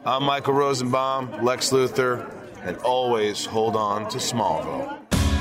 I'm Michael Rosenbaum, Lex Luthor, and always hold on to Smallville.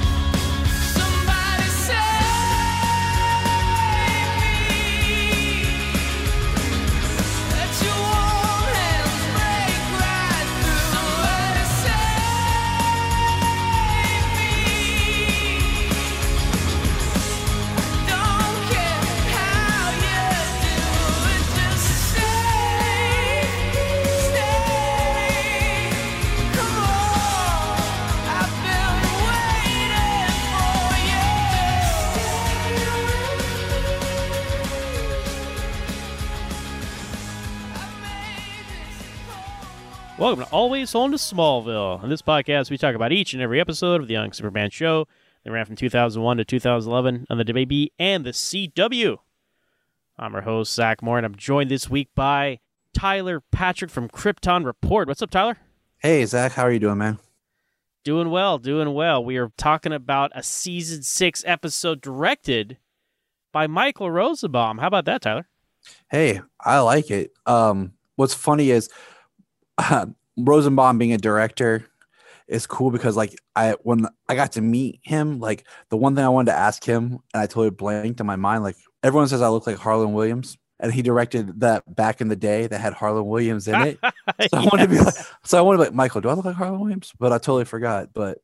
Welcome to Always Home to Smallville. On this podcast, we talk about each and every episode of the Young Superman show that ran from 2001 to 2011 on the WB and the CW. I'm your host, Zach Moore, and I'm joined this week by Tyler Patrick from Krypton Report. What's up, Tyler? Hey, Zach. How are you doing, man? Doing well, doing well. We are talking about a Season 6 episode directed by Michael Rosenbaum. How about that, Tyler? Hey, I like it. What's funny is Rosenbaum being a director is cool because when I got to meet him, like the one thing I wanted to ask him and I totally blanked in my mind, like everyone says I look like Harlan Williams, and he directed that back in the day that had Harlan Williams in it. So I want to be like, Michael, do I look like Harlan Williams? But I totally forgot. But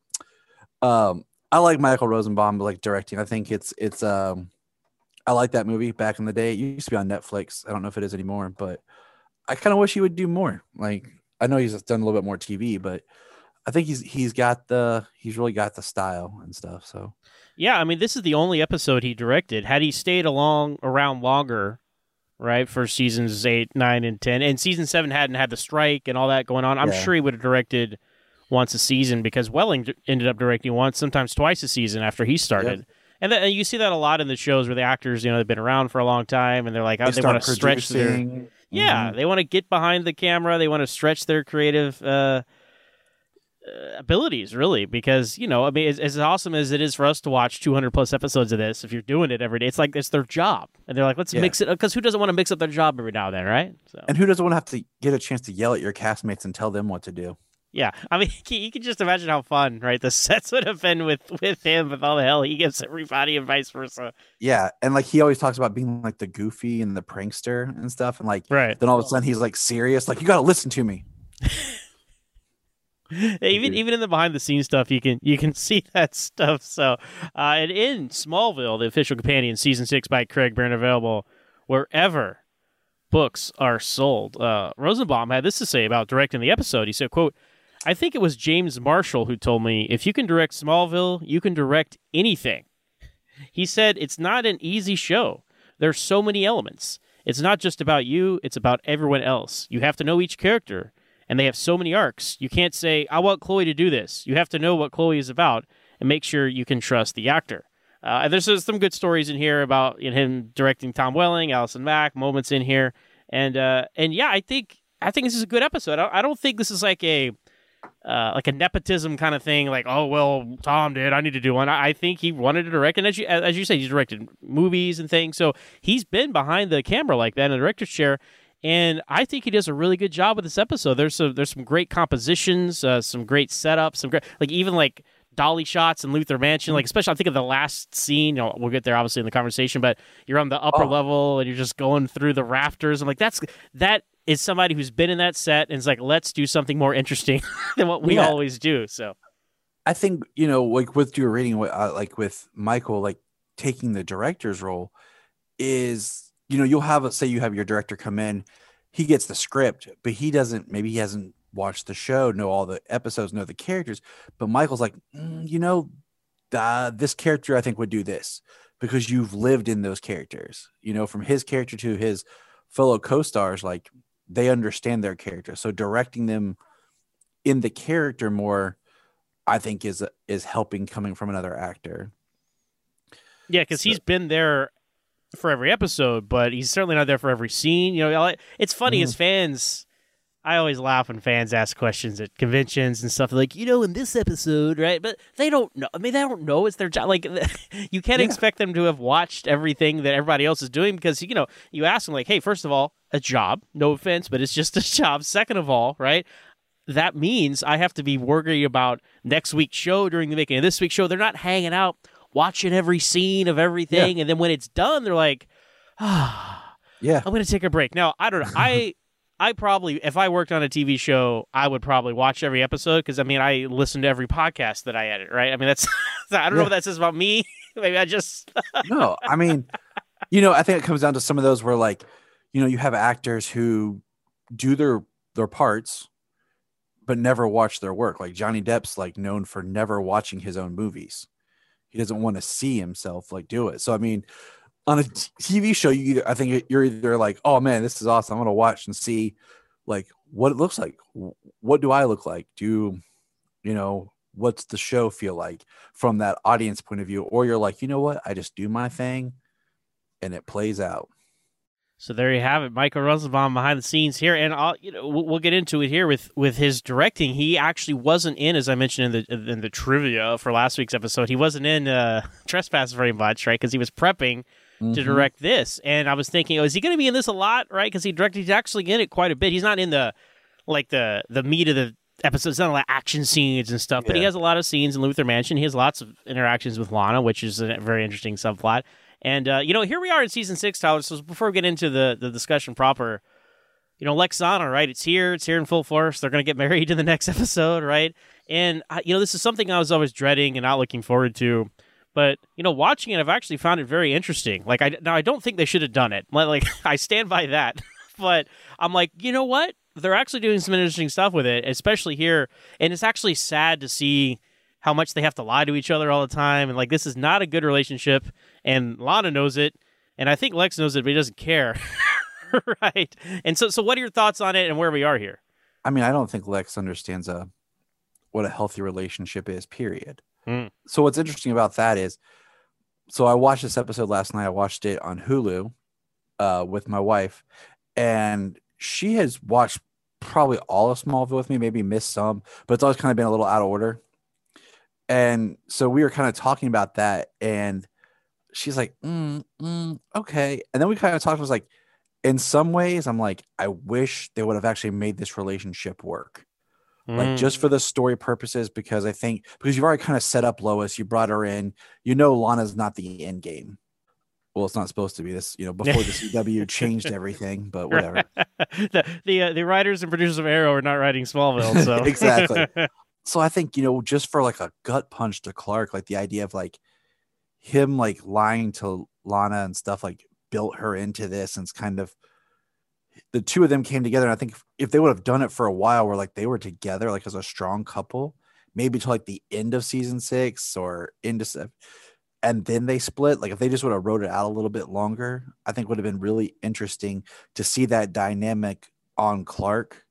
I like Michael Rosenbaum like directing. I think it's I like that movie back in the day. It used to be on Netflix. I don't know if it is anymore, but I kind of wish he would do more. Like, I know he's done a little bit more TV, but I think he's really got the style and stuff. So yeah, I mean, this is the only episode he directed. Had he stayed around longer, right, for seasons 8, 9, and 10, and season 7 hadn't had the strike and all that going on, I'm sure he would have directed once a season, because Welling ended up directing once, sometimes twice a season after he started. Yep. And you see that a lot in the shows where the actors, they've been around for a long time, and they're like, they want to stretch their... Yeah, they want to get behind the camera. They want to stretch their creative abilities, really, because, I mean, as awesome as it is for us to watch 200-plus episodes of this, if you're doing it every day, it's like it's their job. And they're like, let's mix it up, because who doesn't want to mix up their job every now and then, right? So. And who doesn't want to have to get a chance to yell at your castmates and tell them what to do? Yeah, I mean, you can just imagine how fun, right, the sets would have been with him, with all the hell he gives everybody and vice versa. Yeah, and like he always talks about being like the goofy and the prankster and stuff, and like then all of a sudden he's like serious, like you got to listen to me. Even in the behind the scenes stuff, you can see that stuff. So, and in Smallville, the official companion, season 6 by Craig Byrne, available wherever books are sold. Rosenbaum had this to say about directing the episode. He said, quote, "I think it was James Marshall who told me, if you can direct Smallville, you can direct anything." He said, "It's not an easy show. There's so many elements. It's not just about you, it's about everyone else. You have to know each character, and they have so many arcs. You can't say, I want Chloe to do this. You have to know what Chloe is about and make sure you can trust the actor." And there's some good stories in here about him directing Tom Welling, Allison Mack, moments in here. And yeah, I think this is a good episode. I don't think this is like a nepotism kind of thing, like, oh, well, Tom did, I need to do one. I think he wanted to direct, and as you said, he's directed movies and things, so he's been behind the camera like that in the director's chair, and I think he does a really good job with this episode. There's some great compositions, some great setups, some great, like, even like dolly shots in Luthor Mansion, like, especially I think of the last scene, we'll get there obviously in the conversation, but you're on the upper level and you're just going through the rafters. I'm like, that is somebody who's been in that set and is like, let's do something more interesting than what we always do. So I think, like with your reading, like with Michael, like taking the director's role is, you'll have, say you have your director come in, he gets the script, but he hasn't watched the show, know all the episodes, know the characters. But Michael's like, this character I think would do this because you've lived in those characters, from his character to his fellow co-stars, like they understand their character. So directing them in the character more, I think is helping coming from another actor. Yeah, because he's been there for every episode, but he's certainly not there for every scene. It's funny as fans, I always laugh when fans ask questions at conventions and stuff like, in this episode, right? But they don't know. I mean, they don't know it's their job. Like, you can't expect them to have watched everything that everybody else is doing because, you ask them like, hey, first of all, a job, no offense, but it's just a job. Second of all, right? That means I have to be worried about next week's show during the making of this week's show. They're not hanging out, watching every scene of everything. And then when it's done, they're like, I'm going to take a break. Now, I don't know. I probably, if I worked on a TV show, I would probably watch every episode because, I listen to every podcast that I edit, right? I mean, that's, I don't know what that says about me. Maybe I just. No, I mean, I think it comes down to some of those where, like, you have actors who do their parts, but never watch their work. Like Johnny Depp's like known for never watching his own movies. He doesn't want to see himself like do it. So, I mean, on a TV show, I think you're either like, oh man, this is awesome. I'm going to watch and see like what it looks like. What do I look like? What's the show feel like from that audience point of view? Or you're like, you know what? I just do my thing and it plays out. So there you have it, Michael Rosenbaum behind the scenes here, and we'll get into it here with his directing. He actually wasn't in, as I mentioned in the trivia for last week's episode, he wasn't in Trespass very much, right? Because he was prepping to direct this, and I was thinking, is he going to be in this a lot, right? Because he's actually in it quite a bit. He's not in the meat of the episodes, not like action scenes and stuff, but he has a lot of scenes in Luther Mansion. He has lots of interactions with Lana, which is a very interesting subplot. And, here we are in season 6, Tyler. So before we get into the discussion proper, Lexana, right? It's here in full force. They're going to get married in the next episode, right? And, this is something I was always dreading and not looking forward to. But, watching it, I've actually found it very interesting. Like, I don't think they should have done it. Like, I stand by that. But I'm like, you know what? They're actually doing some interesting stuff with it, especially here. And it's actually sad to see how much they have to lie to each other all the time. And, like, this is not a good relationship. And Lana knows it. And I think Lex knows it, but he doesn't care. Right? And so what are your thoughts on it and where we are here? I mean, I don't think Lex understands what a healthy relationship is, period. So what's interesting about that is, so I watched this episode last night. I watched it on Hulu with my wife. And she has watched probably all of Smallville with me, maybe missed some, but it's always kind of been a little out of order. And so we were kind of talking about that, and she's like, okay. And then we kind of talked, was like, in some ways, I'm like, I wish they would have actually made this relationship work. Like, just for the story purposes, because you've already kind of set up Lois, you brought her in, Lana's not the end game. Well, it's not supposed to be this, before the CW changed everything, but whatever. The writers and producers of Arrow are not writing Smallville, so. Exactly. So I think, just for like a gut punch to Clark, like the idea of like him like lying to Lana and stuff, like built her into this, and it's kind of the two of them came together. And I think if they would have done it for a while where like they were together, like as a strong couple, maybe to like the end of season 6 or into 7, and then they split, like if they just would have wrote it out a little bit longer, I think would have been really interesting to see that dynamic on Clark.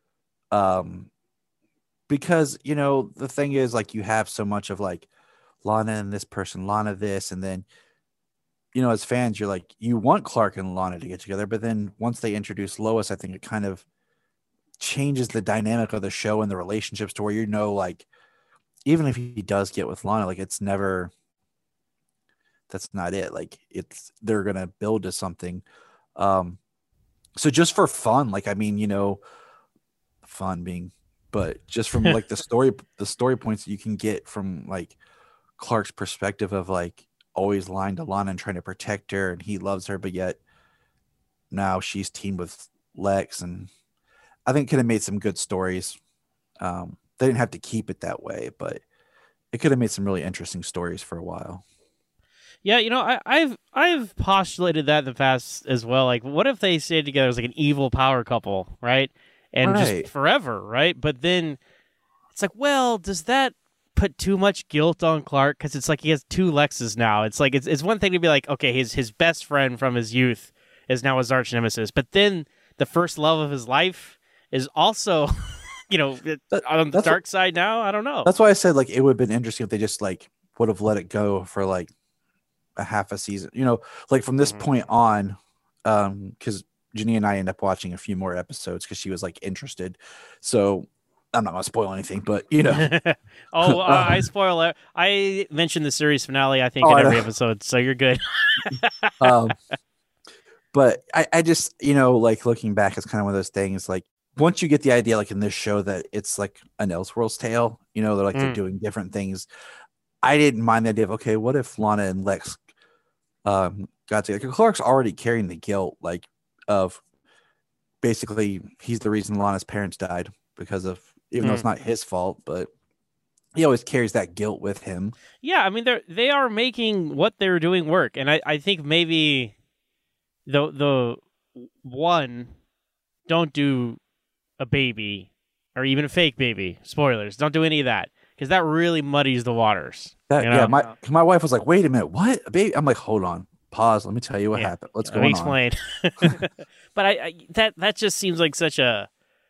Because, the thing is, like, you have so much of like Lana and this person, Lana this, and then, as fans, you're like, you want Clark and Lana to get together, but then once they introduce Lois, I think it kind of changes the dynamic of the show and the relationships to where, like, even if he does get with Lana, like, it's never, that's not it. Like, they're going to build to something. So just for fun, like, I mean, fun being, but just from like the story points that you can get from like Clark's perspective of like always lying to Lana and trying to protect her, and he loves her, but yet now she's teamed with Lex, and I think it could have made some good stories. They didn't have to keep it that way, but it could have made some really interesting stories for a while. Yeah, I've postulated that in the past as well. Like, what if they stayed together as like an evil power couple, right? And just forever, right? But then it's like, well, does that put too much guilt on Clark? Because it's like he has 2 Lexes now. It's like it's one thing to be like, okay, his best friend from his youth is now his arch nemesis, but then the first love of his life is also, on the dark side now. I don't know. That's why I said like it would have been interesting if they just like would have let it go for like a half a season. Like from this point on, because Jenny and I end up watching a few more episodes because she was like interested. So I'm not gonna spoil anything, but I spoil it. I mentioned the series finale, I think, in every episode, so you're good. But I just, like looking back, it's kind of one of those things. Like once you get the idea, like in this show, that it's like an Elseworlds tale, they're doing different things. I didn't mind the idea of, okay, what if Lana and Lex got together? Clark's already carrying the guilt, like of basically he's the reason Lana's parents died because of, even though it's not his fault, but he always carries that guilt with him. Yeah, I mean they are making what they're doing work, and I think maybe the one, don't do a baby or even a fake baby. Spoilers, don't do any of that because that really muddies the waters. Yeah, my wife was like, "Wait a minute, what a baby?" I'm like, "Hold on, pause. Let me tell you what happened. What's going on?" Explain. But I that just seems like such a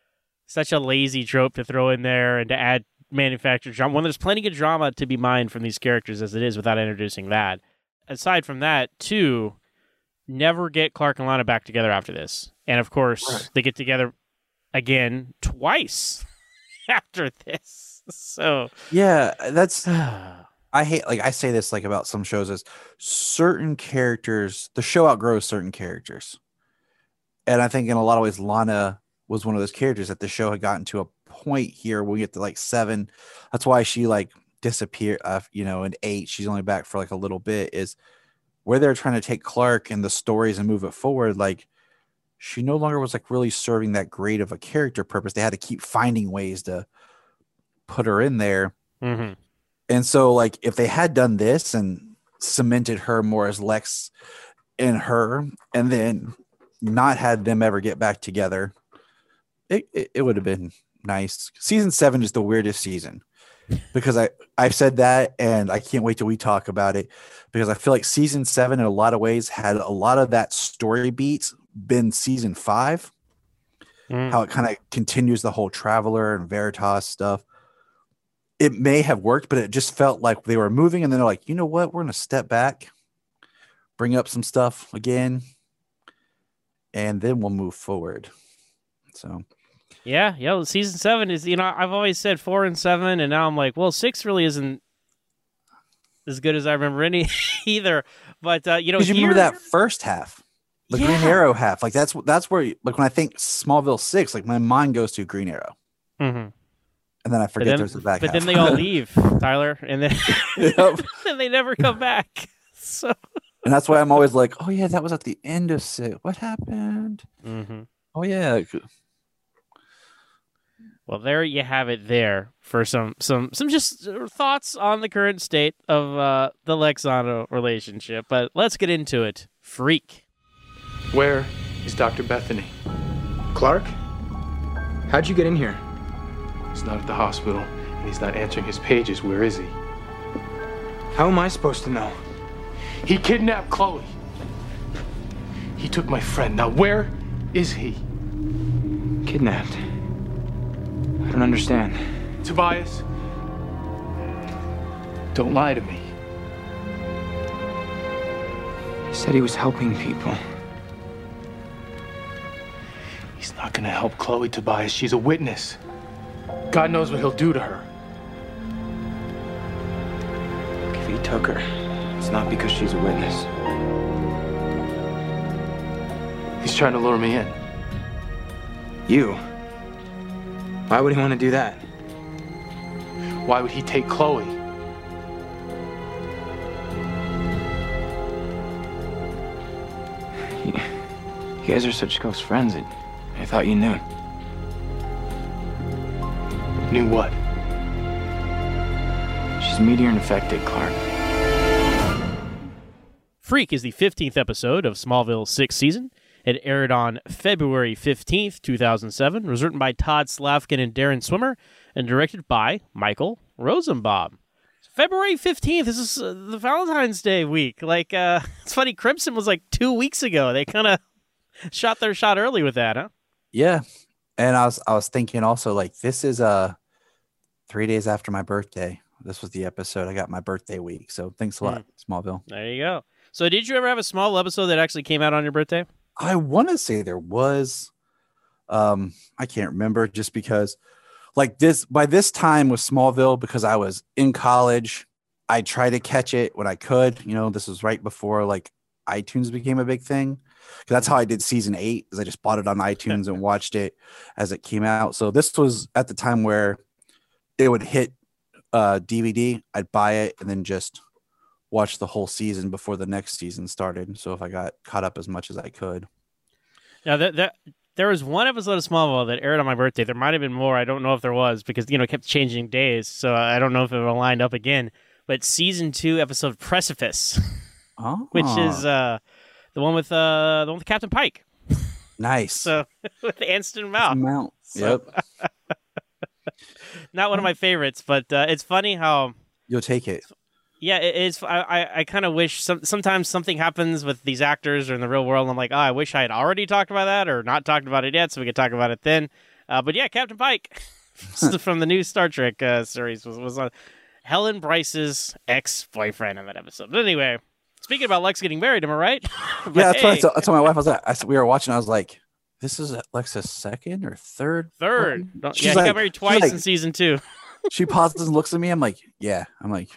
lazy trope to throw in there and to add manufactured drama when there's plenty of drama to be mined from these characters as it is without introducing that. Aside from that, too, never get Clark and Lana back together after this. And of course, they get together again twice after this. So yeah, that's I hate, like I say this like about some shows, is certain characters, the show outgrows certain characters. And I think in a lot of ways, Lana was one of those characters that the show had gotten to a point here where we get to like 7. That's why she like disappeared, in 8, she's only back for like a little bit, is where they're trying to take Clark and the stories and move it forward. Like she no longer was like really serving that great of a character purpose. They had to keep finding ways to put her in there. Mm-hmm. And so like if they had done this and cemented her more as Lex and her, and then not had them ever get back together, it would have been nice. Season 7 is the weirdest season because I've said that, and I can't wait till we talk about it, because I feel like season 7 in a lot of ways had a lot of that story beats been season 5, how it kind of continues the whole Traveler and Veritas stuff. It may have worked, but it just felt like they were moving and then they're like, you know what, we're going to step back, bring up some stuff again, and then we'll move forward. So yeah, season 7 is, I've always said 4 and 7, and now I'm like, well, 6 really isn't as good as I remember any either. But you remember that first half, the Green Arrow half, like that's where, like when I think Smallville 6, like my mind goes to Green Arrow, and then I forget there's the back. But half. then they all leave, Tyler, and then and they never come back. So. And that's why I'm always like, oh yeah, that was at the end of 6. What happened? Mm-hmm. Oh yeah. Well, there you have it. There for some just thoughts on the current state of the Lexano relationship. But let's get into it. Freak. Where is Dr. Bethany? Clark? How'd you get in here? He's not at the hospital, and he's not answering his pages. Where is he? How am I supposed to know? He kidnapped Chloe. He took my friend. Now where is he? Kidnapped? I don't understand. Tobias, don't lie to me. He said he was helping people. He's not gonna help Chloe, Tobias. She's a witness. God knows what he'll do to her. If he took her, it's not because she's a witness. He's trying to lure me in. You? Why would he want to do that? Why would he take Chloe? You guys are such close friends. I thought you knew. Knew what? She's meteor infected, Clark. Freak is the 15th episode of Smallville's 6th season. It aired on February 15th, 2007. It was written by Todd Slavkin and Darren Swimmer and directed by Michael Rosenbaum. February 15th, this is the Valentine's Day week. Like, it's funny, Crimson was like 2 weeks ago. They kind of shot their shot early with that, huh? Yeah. And I was thinking also, like, this is 3 days after my birthday. This was the episode. I got my birthday week. So thanks a lot, Smallville. There you go. So did you ever have a small episode that actually came out on your birthday? I want to say there was. I can't remember just because like this by this time with Smallville, because I was in college, I tried to catch it when I could. You know, this was right before like iTunes became a big thing. 'Cause that's how I did season 8 is I just bought it on iTunes and watched it as it came out. So this was at the time where it would hit DVD. I'd buy it and then just watch the whole season before the next season started. So if I got caught up as much as I could. Now, there was one episode of Smallville that aired on my birthday. There might have been more. I don't know if there was because, it kept changing days. So I don't know if it will line up again. But season 2 episode Precipice, which is the one with Captain Pike. Nice. So with Anston Mount. Yep. Not one of my favorites, but it's funny how You'll take it. Yeah, it is. I kind of wish sometimes something happens with these actors or in the real world. And I'm like, I wish I had already talked about that or not talked about it yet, so we could talk about it then. But yeah, Captain Pike from the new Star Trek series was on Helen Bryce's ex-boyfriend in that episode. But anyway, speaking about Lex getting married, am I right? Yeah, that's what I told my wife. We were watching. I was like, "This is Lex's second or third." Third. She's Yeah, he got married twice in season 2. She pauses and looks at me. I'm like, "Yeah." I'm like,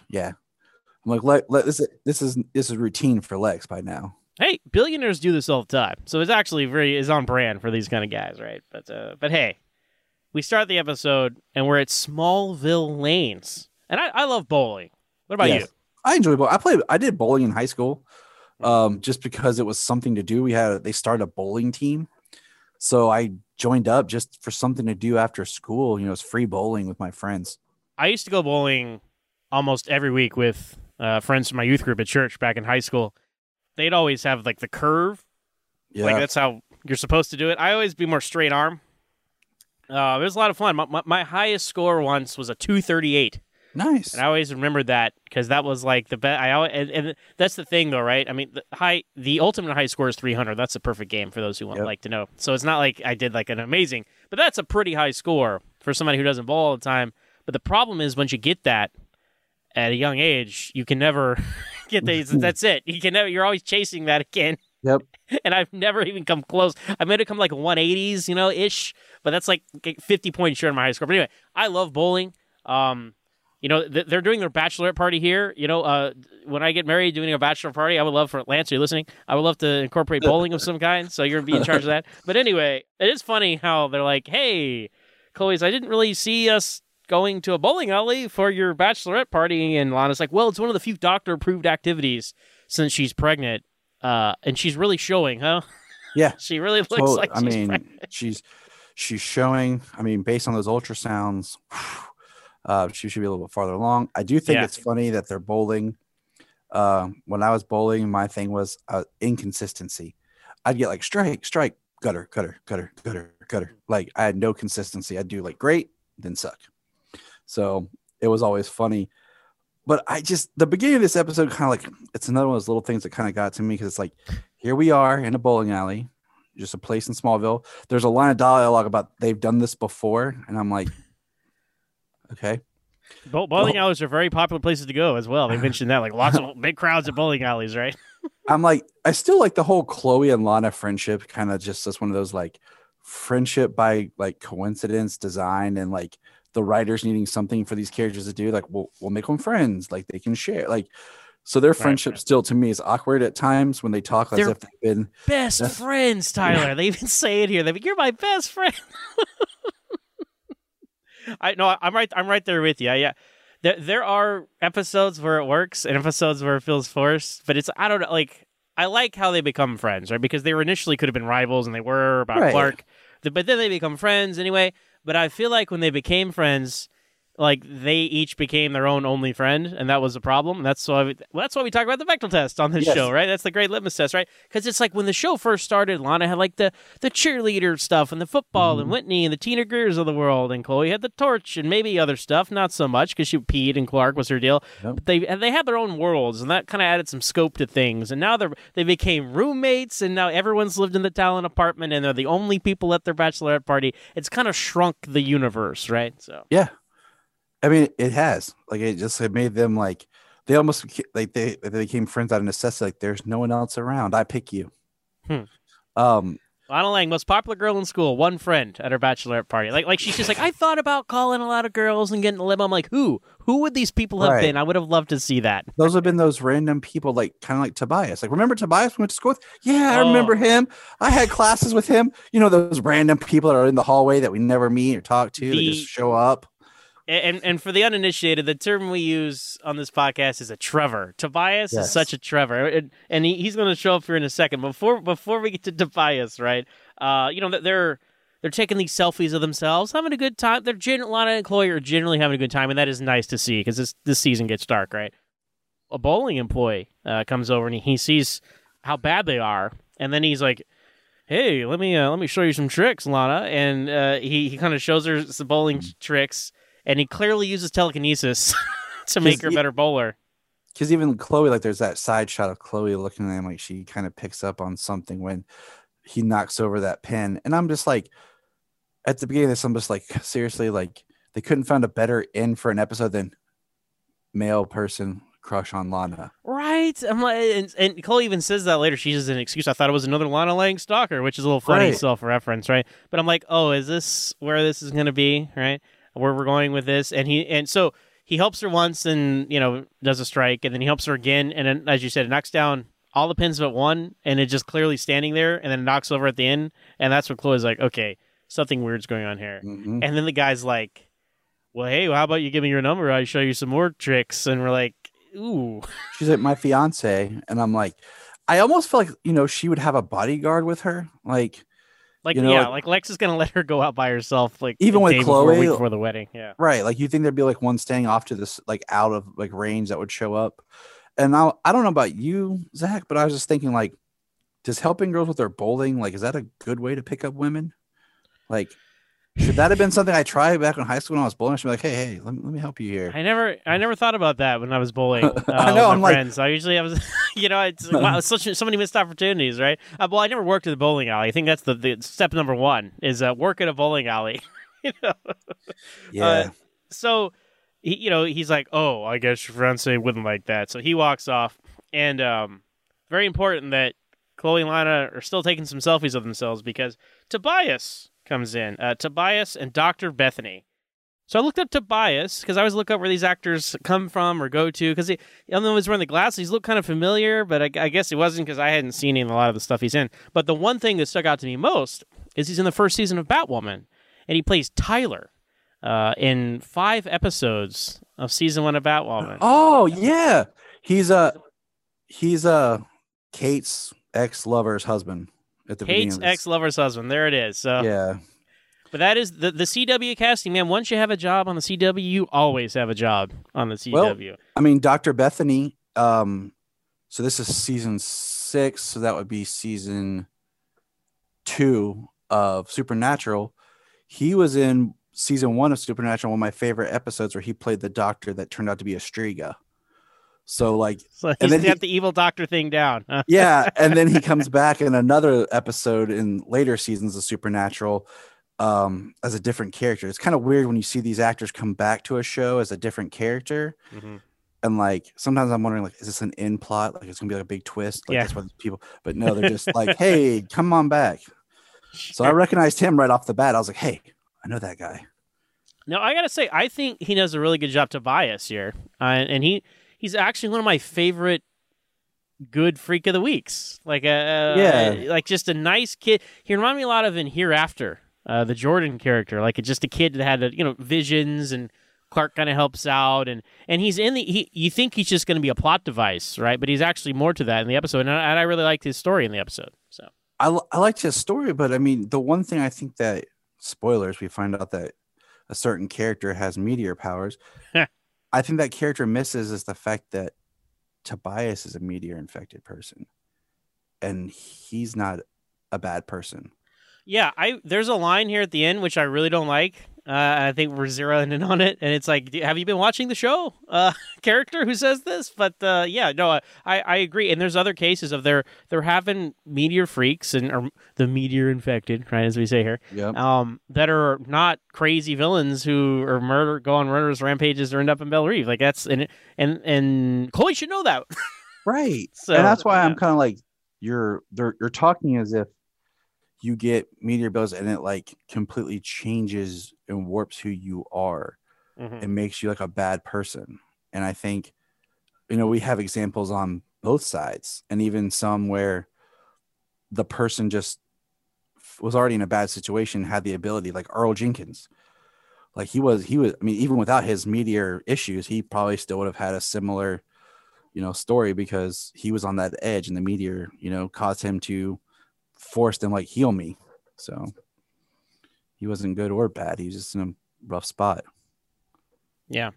this is routine for Lex by now. Hey, billionaires do this all the time, so it's actually is on brand for these kind of guys, right? But hey, we start the episode and we're at Smallville Lanes, and I love bowling. What about you? I enjoy bowling. I did bowling in high school, just because it was something to do. They started a bowling team, so I joined up just for something to do after school. It's free bowling with my friends. I used to go bowling almost every week with friends from my youth group at church back in high school. They'd always have like the curve. Yeah. Like that's how you're supposed to do it. I always be more straight arm. It was a lot of fun. My highest score once was a 238. Nice. And I always remembered that because that was like the best. And that's the thing though, right? I mean, the ultimate high score is 300. That's a perfect game for those who want like to know. So it's not like I did like an amazing, but that's a pretty high score for somebody who doesn't bowl all the time. But the problem is once you get that at a young age, you can never get these. That's it. You're always chasing that again. Yep. And I've never even come close. I made it come like 180s, ish, but that's like 50 points short of my high score. But anyway, I love bowling. They're doing their bachelorette party here. When I get married, doing a bachelor party, I would love for Lance, are you listening? I would love to incorporate bowling of some kind. So you're going to be in charge of that. But anyway, it is funny how they're like, hey, Chloe's, I didn't really see us going to a bowling alley for your bachelorette party. And Lana's like, well, it's one of the few doctor-approved activities since she's pregnant. And she's really showing, huh? Yeah. She really looks like she's pregnant. she's showing, based on those ultrasounds, she should be a little bit farther along. I do think it's funny that they're bowling. When I was bowling, my thing was inconsistency. I'd get like strike, gutter. Like I had no consistency. I'd do like great, then suck. So it was always funny. But the beginning of this episode kind of like, it's another one of those little things that kind of got to me because it's like, here we are in a bowling alley, just a place in Smallville. There's a line of dialogue about they've done this before. And I'm like, okay. Bowling alleys are very popular places to go as well. They mentioned that, like lots of big crowds at bowling alleys, right? I'm like, I still like the whole Chloe and Lana friendship, kind of just as one of those like friendship by like coincidence design and like the writers needing something for these characters to do. Like, we'll make them friends. Like they can share. Like, so their friendship still to me is awkward at times when they talk as if they've been best friends, Tyler. They even say it here. They're like, you're my best friend. I'm right there with you. Yeah. There are episodes where it works and episodes where it feels forced, but I don't know, like I like how they become friends, right? Because they were initially could have been rivals and they were about Clark, but then they become friends anyway. But I feel like when they became friends, like they each became their own only friend, and that was a problem. That's why we talk about the Bechdel test on this show, right? That's the great litmus test, right? Because it's like when the show first started, Lana had like the cheerleader stuff and the football and Whitney and the Tina Greers of the world, and Chloe had the torch and maybe other stuff, not so much because she peed and Clark was her deal. Yep. But they had their own worlds, and that kind of added some scope to things. And now they became roommates, and now everyone's lived in the Talon apartment, and they're the only people at their bachelorette party. It's kind of shrunk the universe, right? So yeah. It has it made them like they almost like they became friends out of necessity. Like there's no one else around. I pick you. Lana Lang, most popular girl in school, one friend at her bachelorette party. Like she's just like, I thought about calling a lot of girls and getting a limo. I'm like, who? Who would these people have Right. been? I would have loved to see that. Those have been those random people, like kind of like Tobias. Like, remember Tobias we went to school with? Yeah, I remember him. I had classes with him. You know, those random people that are in the hallway that we never meet or talk to. They just show up. And for the uninitiated, the term we use on this podcast is a Trevor. Tobias is such a Trevor, and he's going to show up here in a second. Before we get to Tobias, right? You know that they're taking these selfies of themselves, having a good time. Lana and Chloe are generally having a good time, and that is nice to see because this season gets dark, right? A bowling employee comes over and he sees how bad they are, and then he's like, "Hey, let me show you some tricks, Lana." And he kind of shows her some bowling tricks. And he clearly uses telekinesis to make her a better bowler. Because even Chloe, like, there's that side shot of Chloe looking at him like she kind of picks up on something when he knocks over that pin. And I'm just like, at the beginning of this, I'm just like, seriously, like, they couldn't find a better end for an episode than male person crush on Lana. Right. I'm like, and Chloe even says that later. She uses an excuse. I thought it was another Lana Lang stalker, which is a little funny self-reference, right? But I'm like, oh, is this where this is going to be, right? Where we're going with this, and so he helps her once, and does a strike, and then he helps her again, and then, as you said, it knocks down all the pins but one, and it's just clearly standing there, and then it knocks over at the end, and that's when Chloe's like, okay, something weird's going on here, and then the guy's like, well, hey, how about you give me your number? I'll show you some more tricks, and we're like, ooh. She's like, my fiance, and I'm like, I almost feel like she would have a bodyguard with her, like Lex is gonna let her go out by herself, like even with Chloe, a week before the wedding, right? Like you think there'd be like one staying off to this, like out of like range that would show up. And I don't know about you, Zach, but I was just thinking, like, does helping girls with their bowling, like, is that a good way to pick up women? Like, should that have been something I tried back in high school when I was bowling? I should be like, hey, let me help you here. I never thought about that when I was bowling. I know. With my friends. I was, it's like, wow, so many missed opportunities, right? Well, I never worked at a bowling alley. I think that's the step number one is work at a bowling alley. Yeah. So, he's like, oh, I guess your fiance wouldn't like that. So he walks off, and very important that Chloe and Lana are still taking some selfies of themselves because Tobias comes in. Tobias and Dr. Bethany. So I looked up Tobias because I always look up where these actors come from or go to because even though he's wearing the glasses, he's look kind of familiar, but I guess it wasn't because I hadn't seen him in a lot of the stuff he's in. But the one thing that stuck out to me most is he's in the first season of Batwoman, and he plays Tyler in 5 episodes of season 1 of Batwoman. Oh yeah, he's Kate's ex-lover's husband. At the Kate's ex-lover's husband. There it is. So yeah. But that is the CW casting, man. Once you have a job on the CW, you always have a job on the CW. Well, I mean, Dr. Bethany, so this is season 6, so that would be season 2 of Supernatural. He was in season 1 of Supernatural, one of my favorite episodes where he played the doctor that turned out to be a Striga. So he's got the evil doctor thing down. Yeah, and then he comes back in another episode in later seasons of Supernatural as a different character. It's kind of weird when you see these actors come back to a show as a different character. Mm-hmm. And like sometimes I'm wondering, like, is this an end plot? Like it's gonna be like a big twist? Like that's what people. But no, they're just like, hey, come on back. So I recognized him right off the bat. I was like, hey, I know that guy. No, I gotta say, I think he does a really good job, Tobias here, and he's actually one of my favorite good freak of the weeks. Like like just a nice kid. He reminded me a lot of in Hereafter, the Jordan character, like just a kid that had visions, and Clark kind of helps out, and he's in you think he's just going to be a plot device, right? But he's actually more to that in the episode, and I really liked his story in the episode. So I liked his story, but I mean, the one thing I think that spoilers, we find out that a certain character has meteor powers. I think that character misses is the fact that Tobias is a meteor infected person, and he's not a bad person. Yeah, there's a line here at the end which I really don't like. I think we're zeroing in on it, and it's like, have you been watching the show? Character who says this, but I agree. And there's other cases of they're having meteor freaks or the meteor infected, right, as we say here. Yep. That are not crazy villains who are go on murderous rampages or end up in Belle Reve. Like that's and Chloe should know that, right? So and that's why I'm kind of like you're talking as if you get meteor bills and it like completely changes and warps who you are. It makes you like a bad person. And I think, we have examples on both sides, and even some where the person just was already in a bad situation, had the ability, like Earl Jenkins. Like he was, even without his meteor issues, he probably still would have had a similar, story, because he was on that edge and the meteor, caused him to force them like, heal me. So he wasn't good or bad. He was just in a rough spot. Yeah.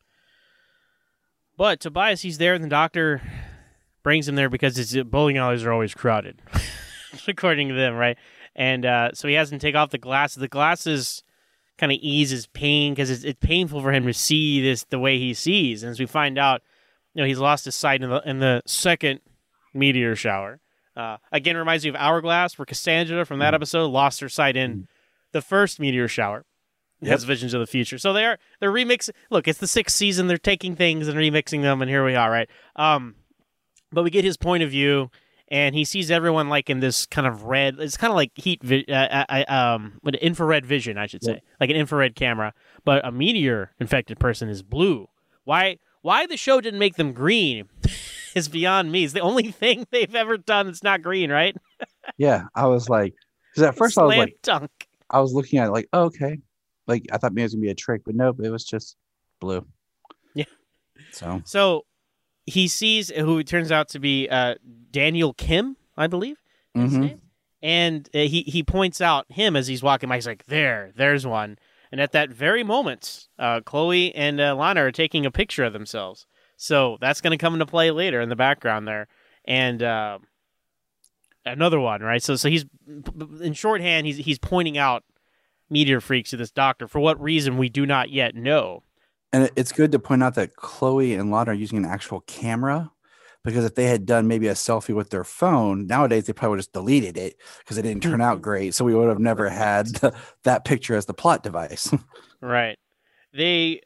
But Tobias, he's there, and the doctor brings him there because his bowling alleys are always crowded, according to them, right? And so he has him take off the glasses. The glasses kind of ease his pain because it's painful for him to see this the way he sees. And as we find out, he's lost his sight in the second meteor shower. Again, reminds me of Hourglass, where Cassandra from that episode lost her sight in the first meteor shower. Has visions of the future. So they're remixing. Look, it's the 6th season. They're taking things and remixing them, and here we are, right? But we get his point of view, and he sees everyone like in this kind of red. It's kind of like infrared vision, I should say, like an infrared camera. But a meteor infected person is blue. Why the show didn't make them green is beyond me. It's the only thing they've ever done that's not green, right? Yeah, I was like, because at first I was like, dunk. I was looking at it like, oh, okay. Like, I thought maybe it was going to be a trick, but nope, it was just blue. Yeah. So he sees who turns out to be Daniel Kim, I believe, his name. And he points out him as he's walking by. He's like, there's one. And at that very moment, Chloe and Lana are taking a picture of themselves. So that's going to come into play later in the background there. And another one, right? So he's, in shorthand, he's pointing out meteor freaks to this doctor. For what reason, we do not yet know. And it's good to point out that Chloe and Lana are using an actual camera, because if they had done maybe a selfie with their phone, nowadays they probably would have just deleted it because it didn't turn out great. So we would have never had that picture as the plot device. Right. They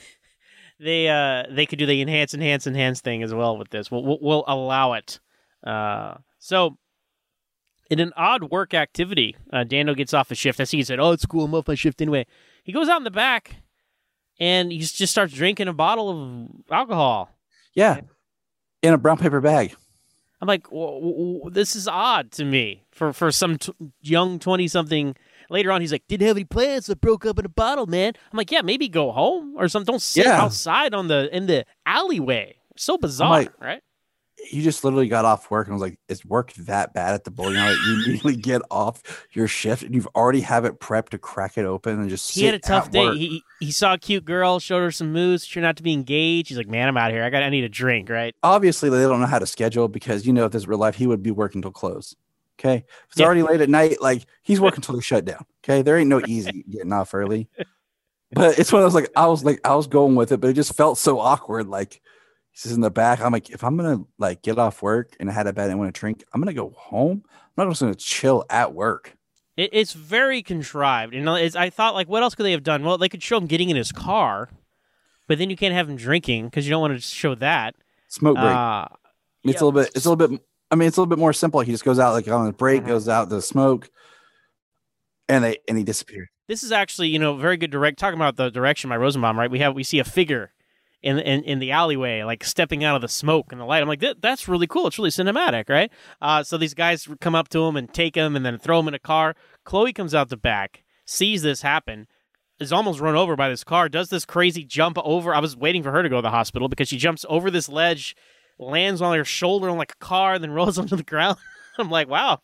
could do the enhance thing as well with this. We'll allow it. So in an odd work activity, Daniel gets off a shift. I see he said, "Oh, it's cool. I'm off my shift anyway." He goes out in the back, and he just starts drinking a bottle of alcohol. Yeah, in a brown paper bag. I'm like, this is odd to me for some young 20-something. Later on, he's like, "Didn't have any plans. I broke up in a bottle, man." I'm like, yeah, maybe go home or something. Don't sit outside in the alleyway. So bizarre, right? You just literally got off work and was like, is work that bad at the bowling alley? You immediately get off your shift and you've already have it prepped to crack it open and just sit. He had a tough day. Work. He saw a cute girl, showed her some moves, turned out to be engaged. He's like, man, I'm out of here. I need a drink, right? Obviously, they don't know how to schedule, because if this is real life, he would be working till close. Okay. If it's already late at night, like, he's working till they shut down. Okay. There ain't no easy getting off early. But it's one of those, I was going with it, but it just felt so awkward. Like, he's in the back. I'm like, if I'm going to get off work and I had a bad and want to drink, I'm going to go home. I'm not just going to chill at work. It's very contrived. I thought, what else could they have done? Well, they could show him getting in his car, but then you can't have him drinking because you don't want to show that. Smoke break. It's a little bit more simple. He just goes out on his break, goes out to smoke, and he disappears. This is actually, very good talking about the direction by Rosenbaum, right? We see a figure in the alleyway, stepping out of the smoke and the light. I'm like, that's really cool. It's really cinematic, right? So these guys come up to him and take him and then throw him in a car. Chloe comes out the back, sees this happen, is almost run over by this car, does this crazy jump over. I was waiting for her to go to the hospital because she jumps over this ledge, lands on her shoulder on a car, and then rolls onto the ground. I'm like, wow.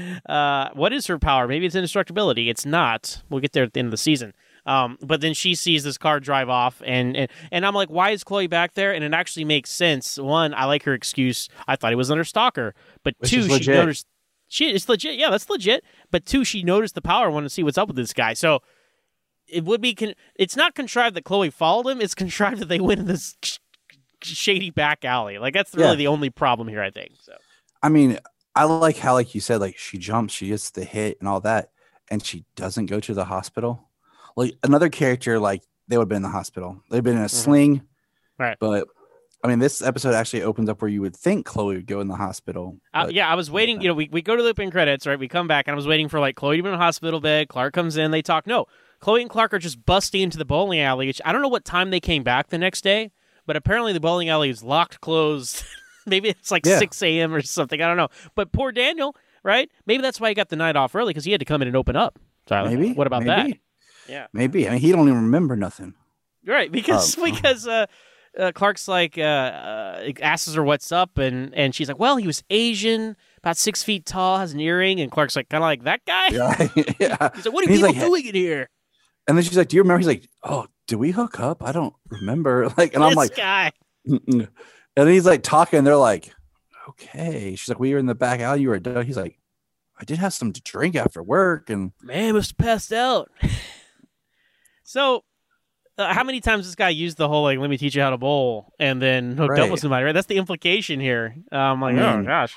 What is her power? Maybe it's indestructibility. It's not. We'll get there at the end of the season. But then she sees this car drive off, and I'm like, why is Chloe back there? And it actually makes sense. One, I like her excuse. I thought he was under stalker. But two, she noticed. It's legit. Yeah, that's legit. But two, she noticed the power, wanted to see what's up with this guy. So it would be. It's not contrived that Chloe followed him. It's contrived that they went in this shady back alley. That's really the only problem here, I think. So, I mean, I like how, you said, she jumps, she gets the hit and all that, and she doesn't go to the hospital. Another character, they would have been in the hospital. They've been in a sling, right? But I mean, this episode actually opens up where you would think Chloe would go in the hospital. but- Yeah, I was waiting. You know, we go to the opening credits, right? We come back, and I was waiting for like Chloe to be in a hospital bed. Clark comes in, they talk. No, Chloe and Clark are just busting into the bowling alley. Which I don't know what time they came back the next day, but apparently the bowling alley is locked, closed. Maybe it's like 6 a.m. or something. I don't know. But poor Daniel, right? Maybe that's why he got the night off early because he had to come in and open up. Tyler, Maybe. What about that? Yeah. Maybe. I mean, he don't even remember nothing. Right, because Clark's like asks her what's up, and she's like, well, he was Asian, about 6 feet tall, has an earring, and Clark's like, kind of like that guy. Yeah. He's like, what are people doing in here? And then she's like, "Do you remember?" He's like, "Oh, did we hook up? I don't remember." Like, and I'm This like, guy. "Mm-mm." And he's like talking. They're like, "Okay." She's like, "We were in the back alley. You were done." He's like, "I did have some to drink after work." And Man must have passed out. So, how many times this guy used the whole like, "Let me teach you how to bowl," and then hooked up Right. with somebody? Right, that's the implication here. I'm like, I oh mean, gosh.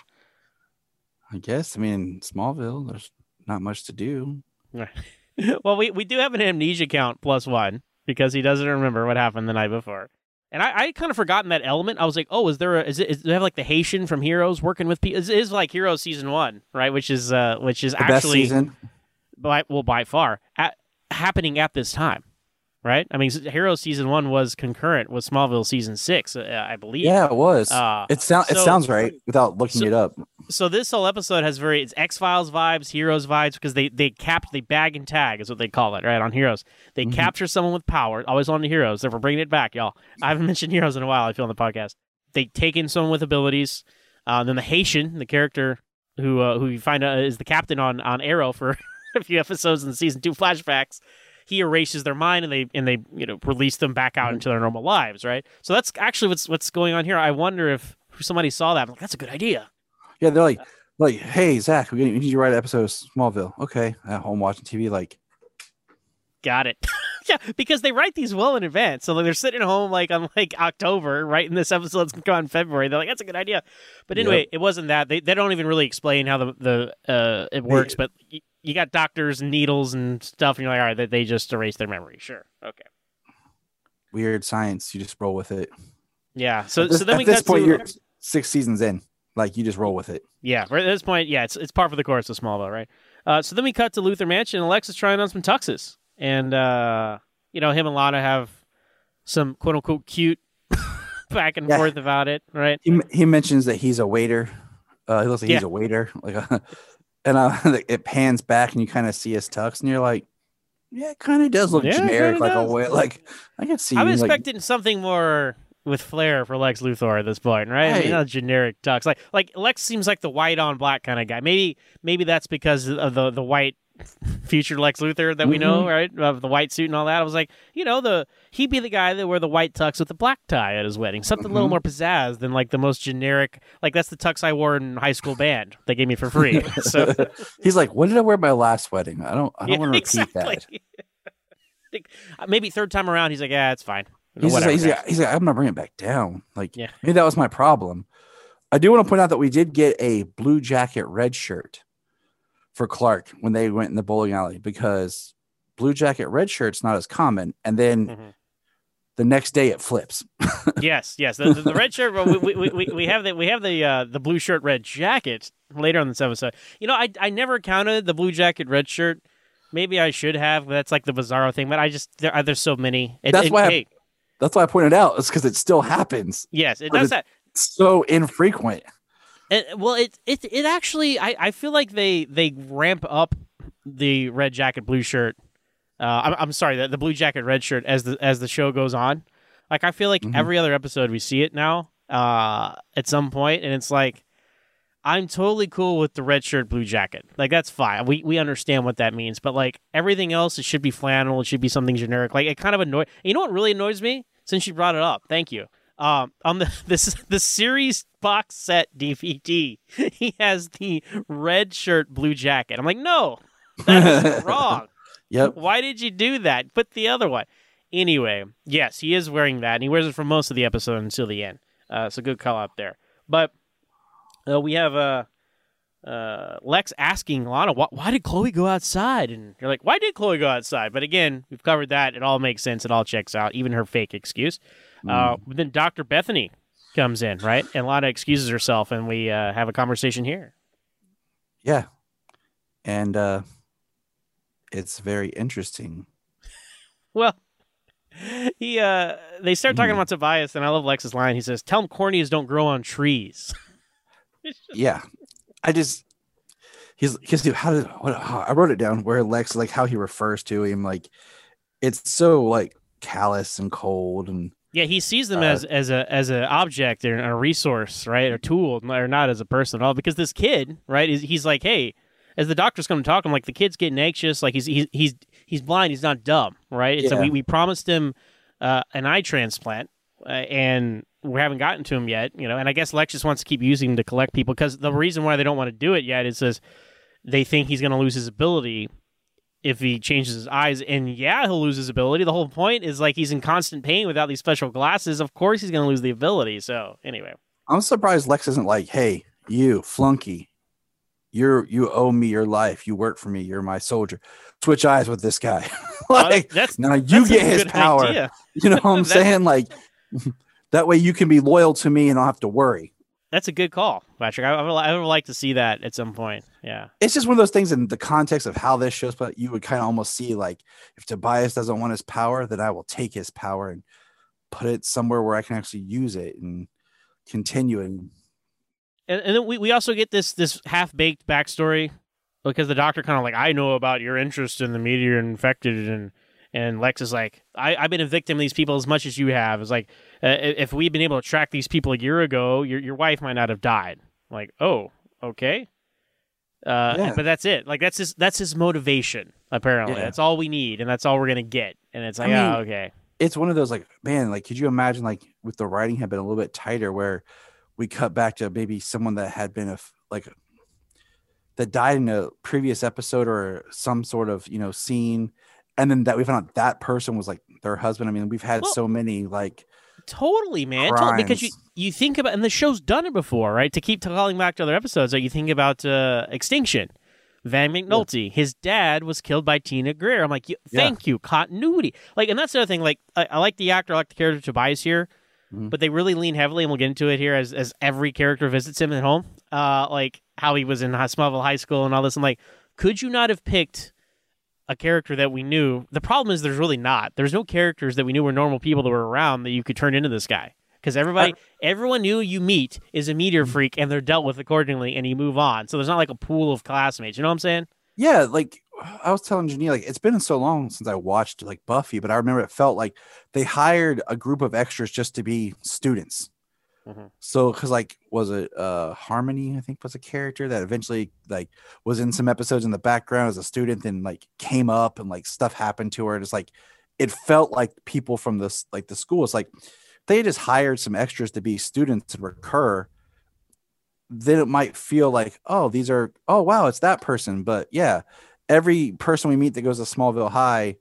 I guess, I mean, in Smallville, there's not much to do. Well, we do have an amnesia count +1 because he doesn't remember what happened the night before. And I kind of forgotten that element. I was like, oh, do they have like the Haitian from Heroes working with people? It is like Heroes season 1, right? Which is The actually best season. by far happening at this time, right? I mean, Heroes season 1 was concurrent with Smallville season 6, I believe. Yeah, it was. It so- sounds right without looking it up. So this whole episode has it's X-Files vibes, Heroes vibes, because they bag and tag is what they call it, right? On Heroes, they capture someone with power. Always on the Heroes. They're bringing it back, y'all. I haven't mentioned Heroes in a while. I feel on the podcast. They take in someone with abilities. Then the Haitian, the character who you find out is the captain on Arrow for a few episodes in the season 2 flashbacks. He erases their mind and they release them back out into their normal lives, right? So that's actually what's going on here. I wonder if somebody saw that. I'm like, that's a good idea. Yeah, they're like, "Hey, Zach, we need you to write an episode of Smallville." Okay, at home watching TV, like, Got it. Yeah, because they write these well in advance. So like, they're sitting at home like on like October, writing this episode's gonna come out in February. They're like, that's a good idea. But anyway, It wasn't that. They don't even really explain how it works. But you got doctors and needles and stuff, and you're like, all right, they just erase their memory. Sure, okay. weird science. You just roll with it. Yeah. So At then we this got point, to you're 6 seasons in. Like, you just roll with it. yeah. Right at this point, yeah, it's par for the course of Smallville, right? So then we cut to Luthor Mansion. Alexis trying on some tuxes, and him and Lana have some quote unquote cute back and forth about it, right? He mentions that he's a waiter. He looks like he's a waiter. And it pans back and you kind of see his tux, and you're like, yeah, it kind of does look generic, like a way. Like, I can see. I'm expecting something more with flair for Lex Luthor at this point, right? Right. Not generic tux. Like Lex seems like the white on black kind of guy. Maybe that's because of the white future Lex Luthor that we know, right? Of the white suit and all that. I was like, he'd be the guy that wear the white tux with the black tie at his wedding. Something a little more pizzazz than like the most generic. Like, that's the tux I wore in high school band. They gave me for free. So He's like, what did I wear at my last wedding? I don't want to repeat that. Maybe third time around, he's like, yeah, it's fine. He's Whatever, like, I'm gonna bring it back down. Like, Yeah. maybe that was my problem. I do want to point out that we did get a blue jacket, red shirt for Clark when they went in the bowling alley, because blue jacket, red shirt's not as common. And then the next day it flips. Yes. The red shirt. Well, we have the blue shirt, red jacket later on this episode. I never counted the blue jacket, red shirt. Maybe I should have. But that's like the Bizarro thing. But there's so many. That's why I pointed out. It's because it still happens. Yes, it does that. So infrequent. Well, it actually, I feel like they ramp up the red jacket, blue shirt. I'm sorry, the blue jacket, red shirt as the show goes on. Like, I feel like every other episode we see it now at some point, and it's like, I'm totally cool with the red shirt, blue jacket. Like, that's fine. We understand what that means, but like everything else, it should be flannel. It should be something generic. Like, it kind of annoys. You know what really annoys me? Since you brought it up, thank you. On the series box set DVD, he has the red shirt, blue jacket. I'm like, no, that is wrong. Yep. Why did you do that? Put the other one. Anyway, yes, he is wearing that, and he wears it for most of the episode until the end. So good call out there. But we have Lex asking Lana, why did Chloe go outside? And you're like, why did Chloe go outside? But again, we've covered that. It all makes sense. It all checks out, even her fake excuse. Then Dr. Bethany comes in, right? And Lana excuses herself, and we have a conversation here. Yeah. And it's very interesting. Well, they start talking about Tobias, and I love Lex's line. He says, "Tell him corneas don't grow on trees." Yeah. I wrote it down where Lex, like how he refers to him, like it's so like callous and cold, and yeah, he sees them as an object or a resource, right, or tool, or not as a person at all. Because this kid, right, he's like, hey, as the doctor's come to talk, I'm like, the kid's getting anxious, like he's blind, he's not dumb, right? And so we promised him an eye transplant, and we haven't gotten to him yet, And I guess Lex just wants to keep using him to collect people because the reason why they don't want to do it yet is because they think he's going to lose his ability if he changes his eyes. And yeah, he'll lose his ability. The whole point is like he's in constant pain without these special glasses. Of course he's going to lose the ability. So anyway. I'm surprised Lex isn't like, hey, you flunky, you owe me your life. You work for me. You're my soldier. Switch eyes with this guy. Now you get his power. Idea. You know what I'm saying? Like that way you can be loyal to me and I don't have to worry. That's a good call, Patrick. I would like to see that at some point. Yeah. It's just one of those things in the context of how this shows, but you would kind of almost see like if Tobias doesn't want his power, then I will take his power and put it somewhere where I can actually use it and continue it. And then we also get this half-baked backstory because the doctor kind of like, I know about your interest in the meteor infected, and Lex is like, I've been a victim of these people as much as you have. It's like, if we'd been able to track these people a year ago, your wife might not have died. Like, oh, okay. But that's it. Like, that's his motivation, apparently. Yeah. That's all we need, and that's all we're going to get. And it's like, okay. It's one of those, like, man, like, could you imagine, like, if the writing had been a little bit tighter where we cut back to maybe someone that had been that died in a previous episode or some sort of, scene, and then that we found out that person was like their husband. I mean, we've had so many like totally, man, because you think about, and the show's done it before, right? To keep calling back to other episodes, like you think about Extinction, Van McNulty, his dad was killed by Tina Greer. I'm like, thank you, continuity. Like, and that's the other thing. Like, I like the actor, I like the character Tobias here, but they really lean heavily, and we'll get into it here as every character visits him at home. Like how he was in Smallville High School and all this. I'm like, could you not have picked a character that we knew? The problem is there's really not. There's no characters that we knew were normal people that were around that you could turn into this guy. Because everyone knew you meet is a meteor freak and they're dealt with accordingly and you move on. So there's not like a pool of classmates. You know what I'm saying? Yeah, like I was telling Janine, like it's been so long since I watched like Buffy, but I remember it felt like they hired a group of extras just to be students. Mm-hmm. So, because like, was it Harmony? I think was a character that eventually like was in some episodes in the background as a student, and like came up and like stuff happened to her. And it's like it felt like people from this like the school. It's like they just hired some extras to be students and recur. Then it might feel like, oh wow, it's that person. But yeah, every person we meet that goes to Smallville High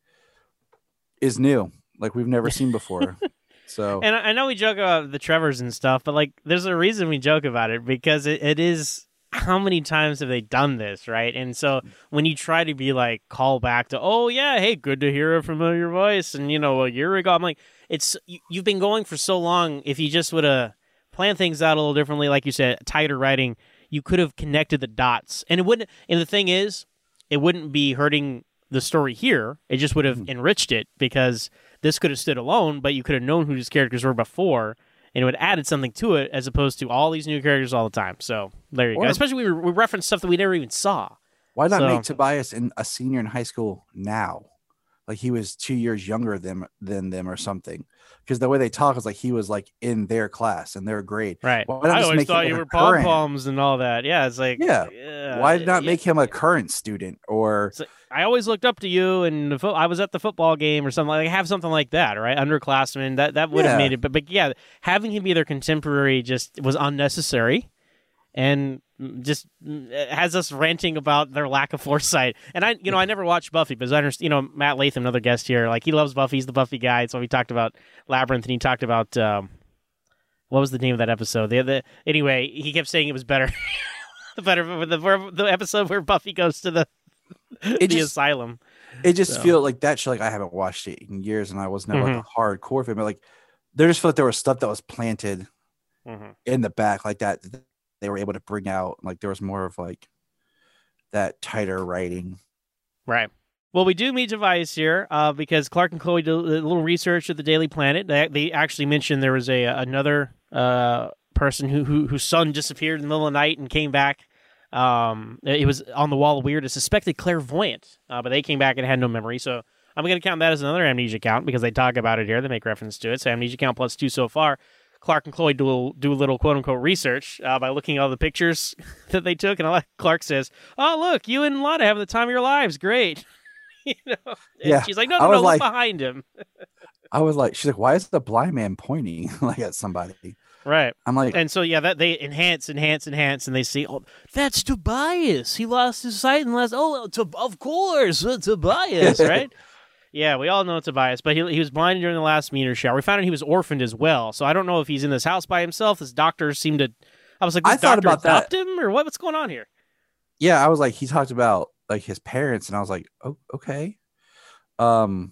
is new, like we've never seen before. So, and I know we joke about the Trevors and stuff, but like, there's a reason we joke about it because it is how many times have they done this, right? And so when you try to be like call back to, oh yeah, hey, good to hear a familiar voice, and a year ago, I'm like, you've been going for so long. If you just would have planned things out a little differently, like you said, tighter writing, you could have connected the dots, and it wouldn't. And the thing is, it wouldn't be hurting the story here. It just would have enriched it because this could have stood alone, but you could have known who these characters were before, and it would have added something to it as opposed to all these new characters all the time. So there you go. Especially we reference stuff that we never even saw. Why not make Tobias a senior in high school now? Like he was 2 years younger than them or something. Because the way they talk is like he was like in their class and their grade. Right. I always thought you were pom-poms and all that. Yeah, it's like... Yeah. Why not make him a current student? Or... Like, I always looked up to you, and I was at the football game or something. Like have something like that, right? Underclassmen. That would have made it. But yeah, having him be their contemporary just was unnecessary. And just has us ranting about their lack of foresight. And I never watched Buffy, because I understand, Matt Latham, another guest here, like he loves Buffy. He's the Buffy guy. So we talked about Labyrinth, and he talked about what was the name of that episode? Anyway, he kept saying it was better, the episode where Buffy goes to the asylum. It just feels like that show. Like I haven't watched it in years, and I was never like a hardcore fan. But like, there just felt like there was stuff that was planted in the back like that. They were able to bring out, like, there was more of like that tighter writing. Right. Well, we do meet Tobias here because Clark and Chloe did a little research at the Daily Planet. They actually mentioned there was another person whose son disappeared in the middle of the night and came back. It was on the wall weird, a suspected clairvoyant, but they came back and had no memory. So I'm going to count that as another amnesia count because they talk about it here. They make reference to it. So amnesia count +2 so far. Clark and Chloe do a little quote-unquote research by looking at all the pictures that they took. And Clark says, "Oh, look, you and Lana having the time of your lives. Great." And Yeah. she's like, no, look behind him. I was like, she's like, why is the blind man pointing like at somebody? Right. I'm like, and so, yeah, that they enhance, and they see, oh, that's Tobias. He lost his sight and of course, Tobias, right? Yeah, we all know Tobias, but he was blinded during the last meteor shower. We found out he was orphaned as well, so I don't know if he's in this house by himself. This doctor seemed to... I was like, this thought doctor about that. adopt him? Or what's going on here? yeah, I was like, he talked about like his parents, and I was like, oh, okay. I'm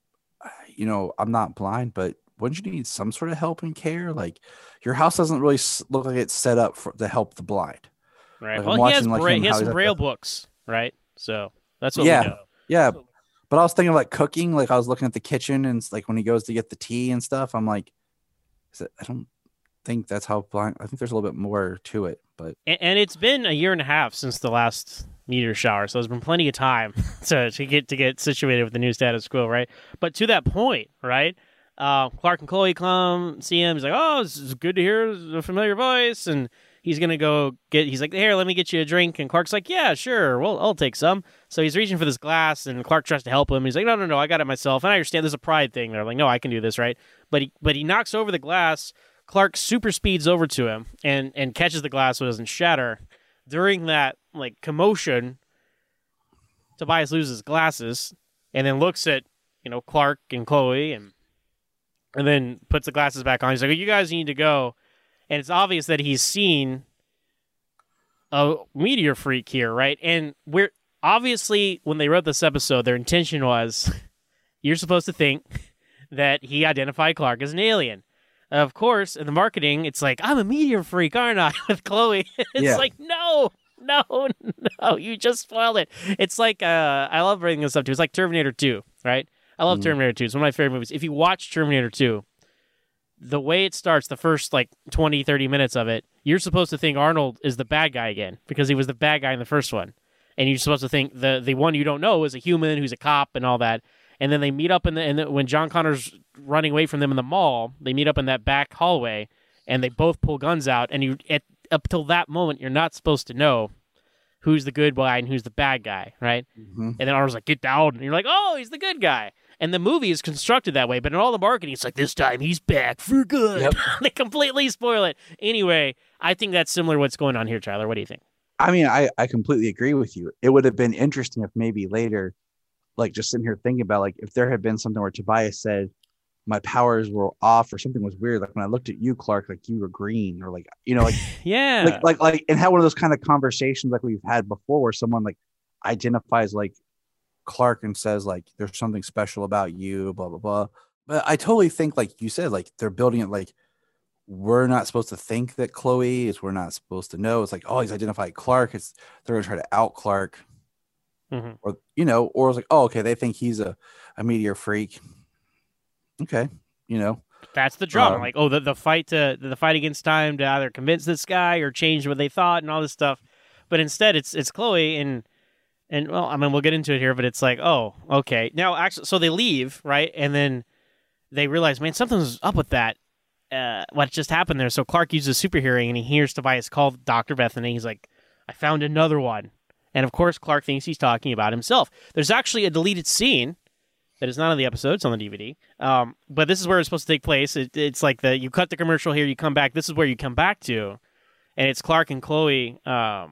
not blind, but wouldn't you need some sort of help and care? Like, your house doesn't really look like it's set up to help the blind. Right. Like, Well, he has some Braille books, right? So that's what we know. Yeah. But I was thinking of like cooking. Like, I was looking at the kitchen, and it's like when he goes to get the tea and stuff, I'm like, I don't think that's how blind. I think there's a little bit more to it. But and it's been a year and a half since the last meteor shower, so there's been plenty of time to get situated with the new status quo, right? But to that point, right? Clark and Chloe come see him. He's like, "Oh, it's good to hear a familiar voice," and he's gonna go get. He's like, "Here, let me get you a drink." And Clark's like, "Yeah, sure. Well, I'll take some." So he's reaching for this glass, and Clark tries to help him. He's like, "No, I got it myself." And I understand there's a pride thing there. Like, no, I can do this, right? But he knocks over the glass. Clark super speeds over to him and catches the glass so it doesn't shatter. During that like commotion, Tobias loses glasses and then looks at Clark and Chloe and then puts the glasses back on. He's like, "You guys need to go." And it's obvious that he's seen a meteor freak here, right? And we're obviously, when they wrote this episode, their intention was you're supposed to think that he identified Clark as an alien. Of course, in the marketing, it's like, "I'm a meteor freak, aren't I?" with Chloe. It's like, no, you just spoiled it. It's like, I love bringing this up too. It's like Terminator 2, right? I love Terminator 2. It's one of my favorite movies. If you watch Terminator 2, the way it starts, the first like 20, 30 minutes of it, you're supposed to think Arnold is the bad guy again because he was the bad guy in the first one. And you're supposed to think the one you don't know is a human who's a cop and all that. And then they meet up when John Connor's running away from them in the mall, they meet up in that back hallway, and they both pull guns out. And up till that moment, you're not supposed to know who's the good guy and who's the bad guy, right? Mm-hmm. And then Arnold's like, "Get down," and you're like, "Oh, he's the good guy." And the movie is constructed that way, but in all the marketing, it's like, "This time he's back for good." Yep. They completely spoil it. Anyway, I think that's similar to what's going on here, Tyler. What do you think? I mean, I completely agree with you. It would have been interesting if maybe later, like, just sitting here thinking about, like, if there had been something where Tobias said my powers were off or something was weird. Like, when I looked at you, Clark, like you were green, or like, like, yeah, like, and have one of those kind of conversations like we've had before where someone like identifies like Clark and says like, "There's something special about you," blah, blah, blah. But I totally think, like you said, like they're building it like, we're not supposed to think that Chloe is, we're not supposed to know. It's like, oh, he's identified Clark. They're going to try to out Clark. Mm-hmm. Or it's like, oh, okay, they think he's a meteor freak. Okay, that's the drama. Like, oh, the fight against time to either convince this guy or change what they thought and all this stuff. But instead, it's Chloe and well, I mean, we'll get into it here, but it's like, oh, okay. Now, actually, so they leave, right, and then they realize, man, something's up with that. What just happened there? So Clark uses super hearing and he hears Tobias call Dr. Bethany. He's like, "I found another one." And of course, Clark thinks he's talking about himself. There's actually a deleted scene that is not on the episode. It's on the DVD. But this is where it's supposed to take place. It's like you cut the commercial here, you come back. This is where you come back to. And it's Clark and Chloe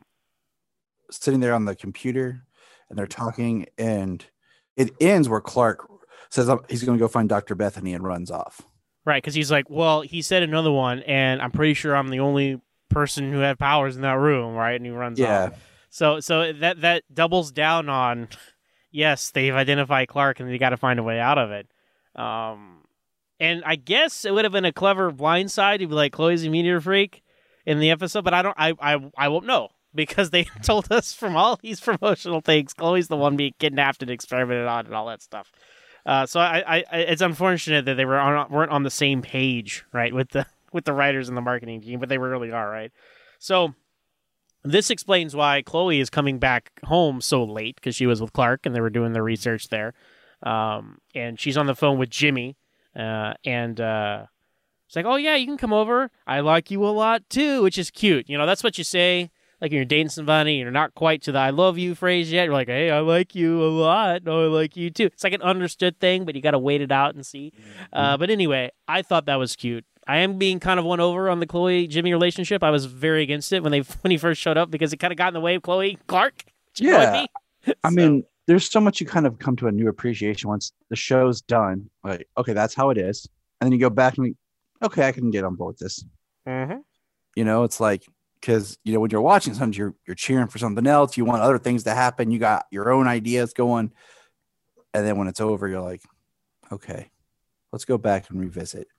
sitting there on the computer, and they're talking. And it ends where Clark says he's going to go find Dr. Bethany and runs off. Right, because he's like, well, he said another one, and I'm pretty sure I'm the only person who had powers in that room, right? And he runs off. So that doubles down on, yes, they've identified Clark, and they got to find a way out of it. And I guess it would have been a clever blindside to be like, Chloe's a meteor freak in the episode, but I won't know because they told us from all these promotional things, Chloe's the one being kidnapped and experimented on and all that stuff. So I it's unfortunate that they weren't on the same page, right, with the writers and the marketing team, but they really are, right? So this explains why Chloe is coming back home so late because she was with Clark and they were doing the research there. And she's on the phone with Jimmy, and it's like, oh yeah, you can come over. I like you a lot too, which is cute. You know, that's what you say. Like when you're dating somebody, you're not quite to the I love you phrase yet. You're like, hey, I like you a lot. No, I like you too. It's like an understood thing, but you got to wait it out and see. But anyway, I thought that was cute. I am being kind of won over on the Chloe-Jimmy relationship. I was very against it when he first showed up because it kind of got in the way of Chloe Clark. Yeah. I mean, there's so much you kind of come to a new appreciation once the show's done. Like, okay, that's how it is. And then you go back and okay, I can get on board with this. Mm-hmm. You know, it's like, because, you know, when you're watching something, you're cheering for something else. You want other things to happen. You got your own ideas going. And then when it's over, you're like, okay, let's go back and revisit.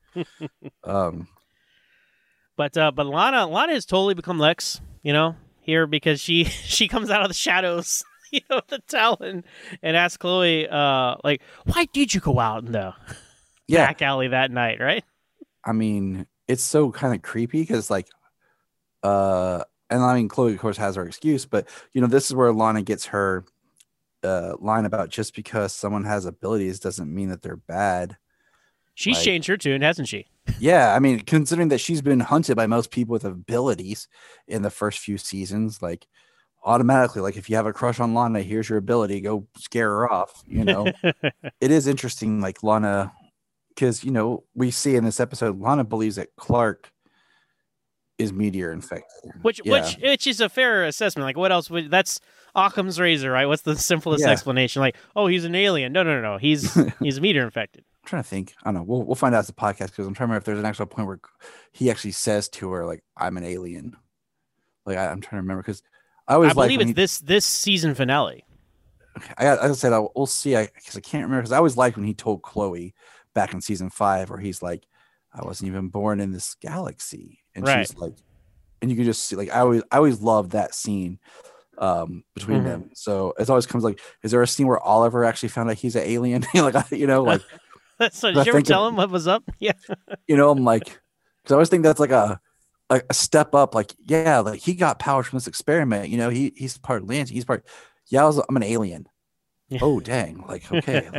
But Lana has totally become Lex, you know, here because she comes out of the shadows, you know, the Talon and asks Chloe, like, why did you go out in the back alley that night, right? I mean, it's so kind of creepy because, like, and I mean, Chloe, of course, has her excuse, but, you know, this is where Lana gets her line about just because someone has abilities doesn't mean that they're bad. She's changed her tune, hasn't she? Yeah, I mean, considering that she's been hunted by most people with abilities in the first few seasons, like, automatically, like, if you have a crush on Lana, here's your ability, go scare her off, you know? It is interesting, like, Lana, because, you know, we see in this episode, Lana believes that Clark is meteor infected. Which is a fair assessment. Like, what else would... That's Occam's razor, right? What's the simplest explanation? Like, oh, he's an alien. No. He's meteor infected. I'm trying to think. I don't know. We'll find out as the podcast because I'm trying to remember if there's an actual point where he actually says to her, like, I'm an alien. Like, I'm trying to remember because I believe it's this season finale. Okay. I said, we'll see. Because I can't remember because I always liked when he told Chloe back in season 5 where he's like, I wasn't even born in this galaxy. And she's like, and you can just see, like, I always loved that scene between them. So it always comes like, is there a scene where Oliver actually found out he's an alien? Like, you know, like, so did you ever tell him what was up? Yeah. You know, I'm like, because I always think that's like a step up. Like, yeah, like he got powers from this experiment. You know, he's part Lance. He's part. Yeah, I'm an alien. Yeah. Oh, dang. Like, okay.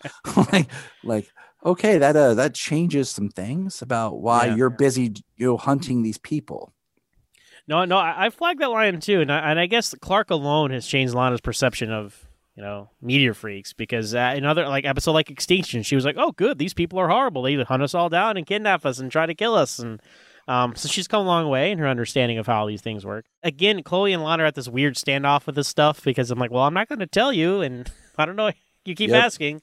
like, okay, that changes some things about why you're busy, you know, hunting these people. No, I flagged that line too, and I guess Clark alone has changed Lana's perception of, you know, meteor freaks because in other like episode like Extinction, she was like, oh, good, these people are horrible. They hunt us all down and kidnap us and try to kill us, and so she's come a long way in her understanding of how these things work. Again, Chloe and Lana are at this weird standoff with this stuff because I'm like, well, I'm not going to tell you, and I don't know. You keep asking.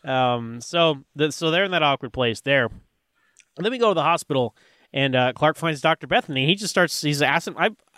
So they're in that awkward place there. And then we go to the hospital, and Clark finds Dr. Bethany. He just starts, he's asking,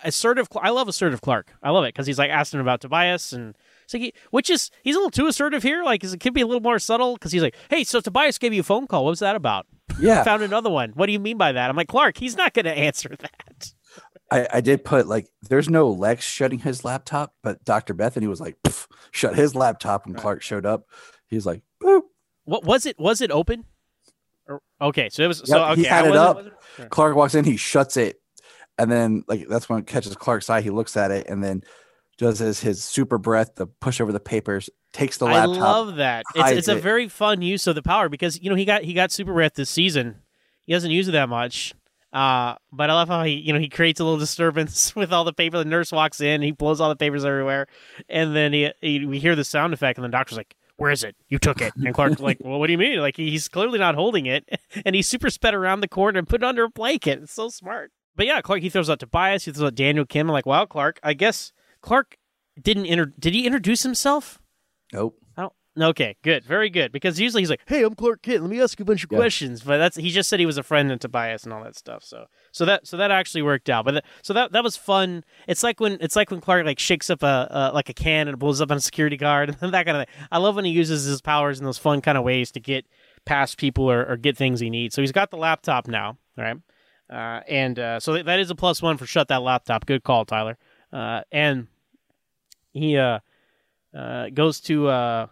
I love assertive Clark. I love it, because he's like asking about Tobias, and it's like he's a little too assertive here. Like, it could be a little more subtle, because he's like, hey, so Tobias gave you a phone call. What was that about? Yeah. I found another one. What do you mean by that? I'm like, Clark, he's not going to answer that. I did put, like, there's no Lex shutting his laptop, but Dr. Bethany was like, shut his laptop when Clark showed up. He's like, boop. What was it? Was it open? Okay, so it was. Yep, so okay, he had it up. Sure. Clark walks in, he shuts it, and then like that's when it catches Clark's eye. He looks at it, and then does his super breath to push over the papers. Takes the laptop. I love that. It's a very fun use of the power because you know he got super breath this season. He doesn't use it that much. But I love how he creates a little disturbance with all the paper. The nurse walks in, he blows all the papers everywhere, and then we hear the sound effect, and the doctor's like, "Where is it? You took it." And Clark's like, "Well, what do you mean?" Like he's clearly not holding it, and he super sped around the corner and put it under a blanket. It's so smart. But yeah, Clark, he throws out Tobias, he throws out Daniel Kim. I'm like, wow, Clark. I guess Clark did he introduce himself? Nope. Okay, good, very good. Because usually he's like, "Hey, I'm Clark Kent. Let me ask you a bunch of questions." But he just said he was a friend of Tobias and all that stuff. So that actually worked out. But that was fun. It's like when Clark like shakes up a can and blows up on a security guard and that kind of thing. I love when he uses his powers in those fun kind of ways to get pass people or get things he needs. So he's got the laptop now, right? So that is a +1 for shut that laptop. Good call, Tyler. And he goes to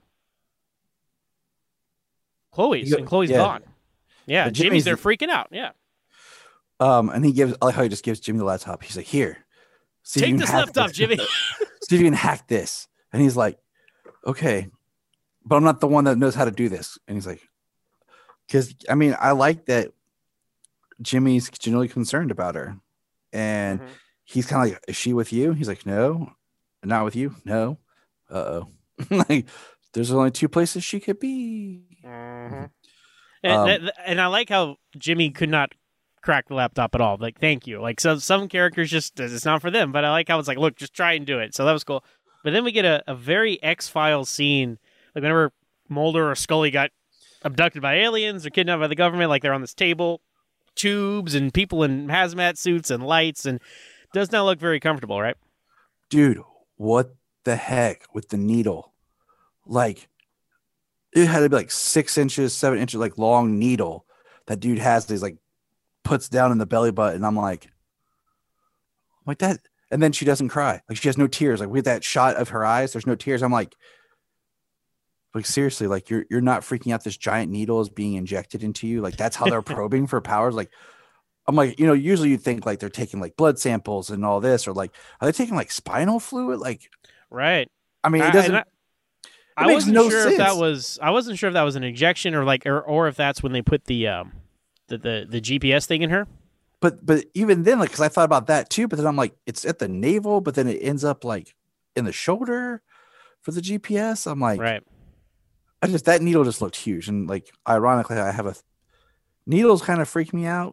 Chloe's, and Chloe's gone. Yeah, But Jimmy's there freaking out. Yeah. And I like how he just gives Jimmy the laptop. He's like, here. See if you Take can this hack laptop, Jimmy. See if you can hack this. And he's like, okay, but I'm not the one that knows how to do this. And he's like, because I mean, I like that Jimmy's genuinely concerned about her. And he's kind of like, is she with you? He's like, no, not with you. No. Like, there's only 2 places she could be. And I like how Jimmy could not crack the laptop at all. Like, thank you. Like, so some characters just, it's not for them. But I like how it's like, look, just try and do it. So that was cool. But then we get a very X-Files scene. Like, whenever Mulder or Scully got abducted by aliens or kidnapped by the government, like they're on this table, tubes and people in hazmat suits and lights, and does not look very comfortable, right? Dude, what the heck with the needle? Like, it had to be like 6 inches, 7 inches, like long needle that dude has. He's like, puts down in the belly button. I'm like that. And then she doesn't cry. Like, she has no tears. Like, with that shot of her eyes, there's no tears. I'm like seriously, like you're not freaking out. This giant needle is being injected into you. Like, that's how they're probing for powers. Like, I'm like, usually you think like they're taking like blood samples and all this, or like, are they taking like spinal fluid? Like, right. I mean, it doesn't. I wasn't sure if that was. I wasn't sure if that was an injection or like, or if that's when they put the GPS thing in her. But even then, like, because I thought about that too. But then I'm like, it's at the navel, but then it ends up like in the shoulder for the GPS. I'm like, right. That needle just looked huge, and like, ironically, I have needles kind of freak me out,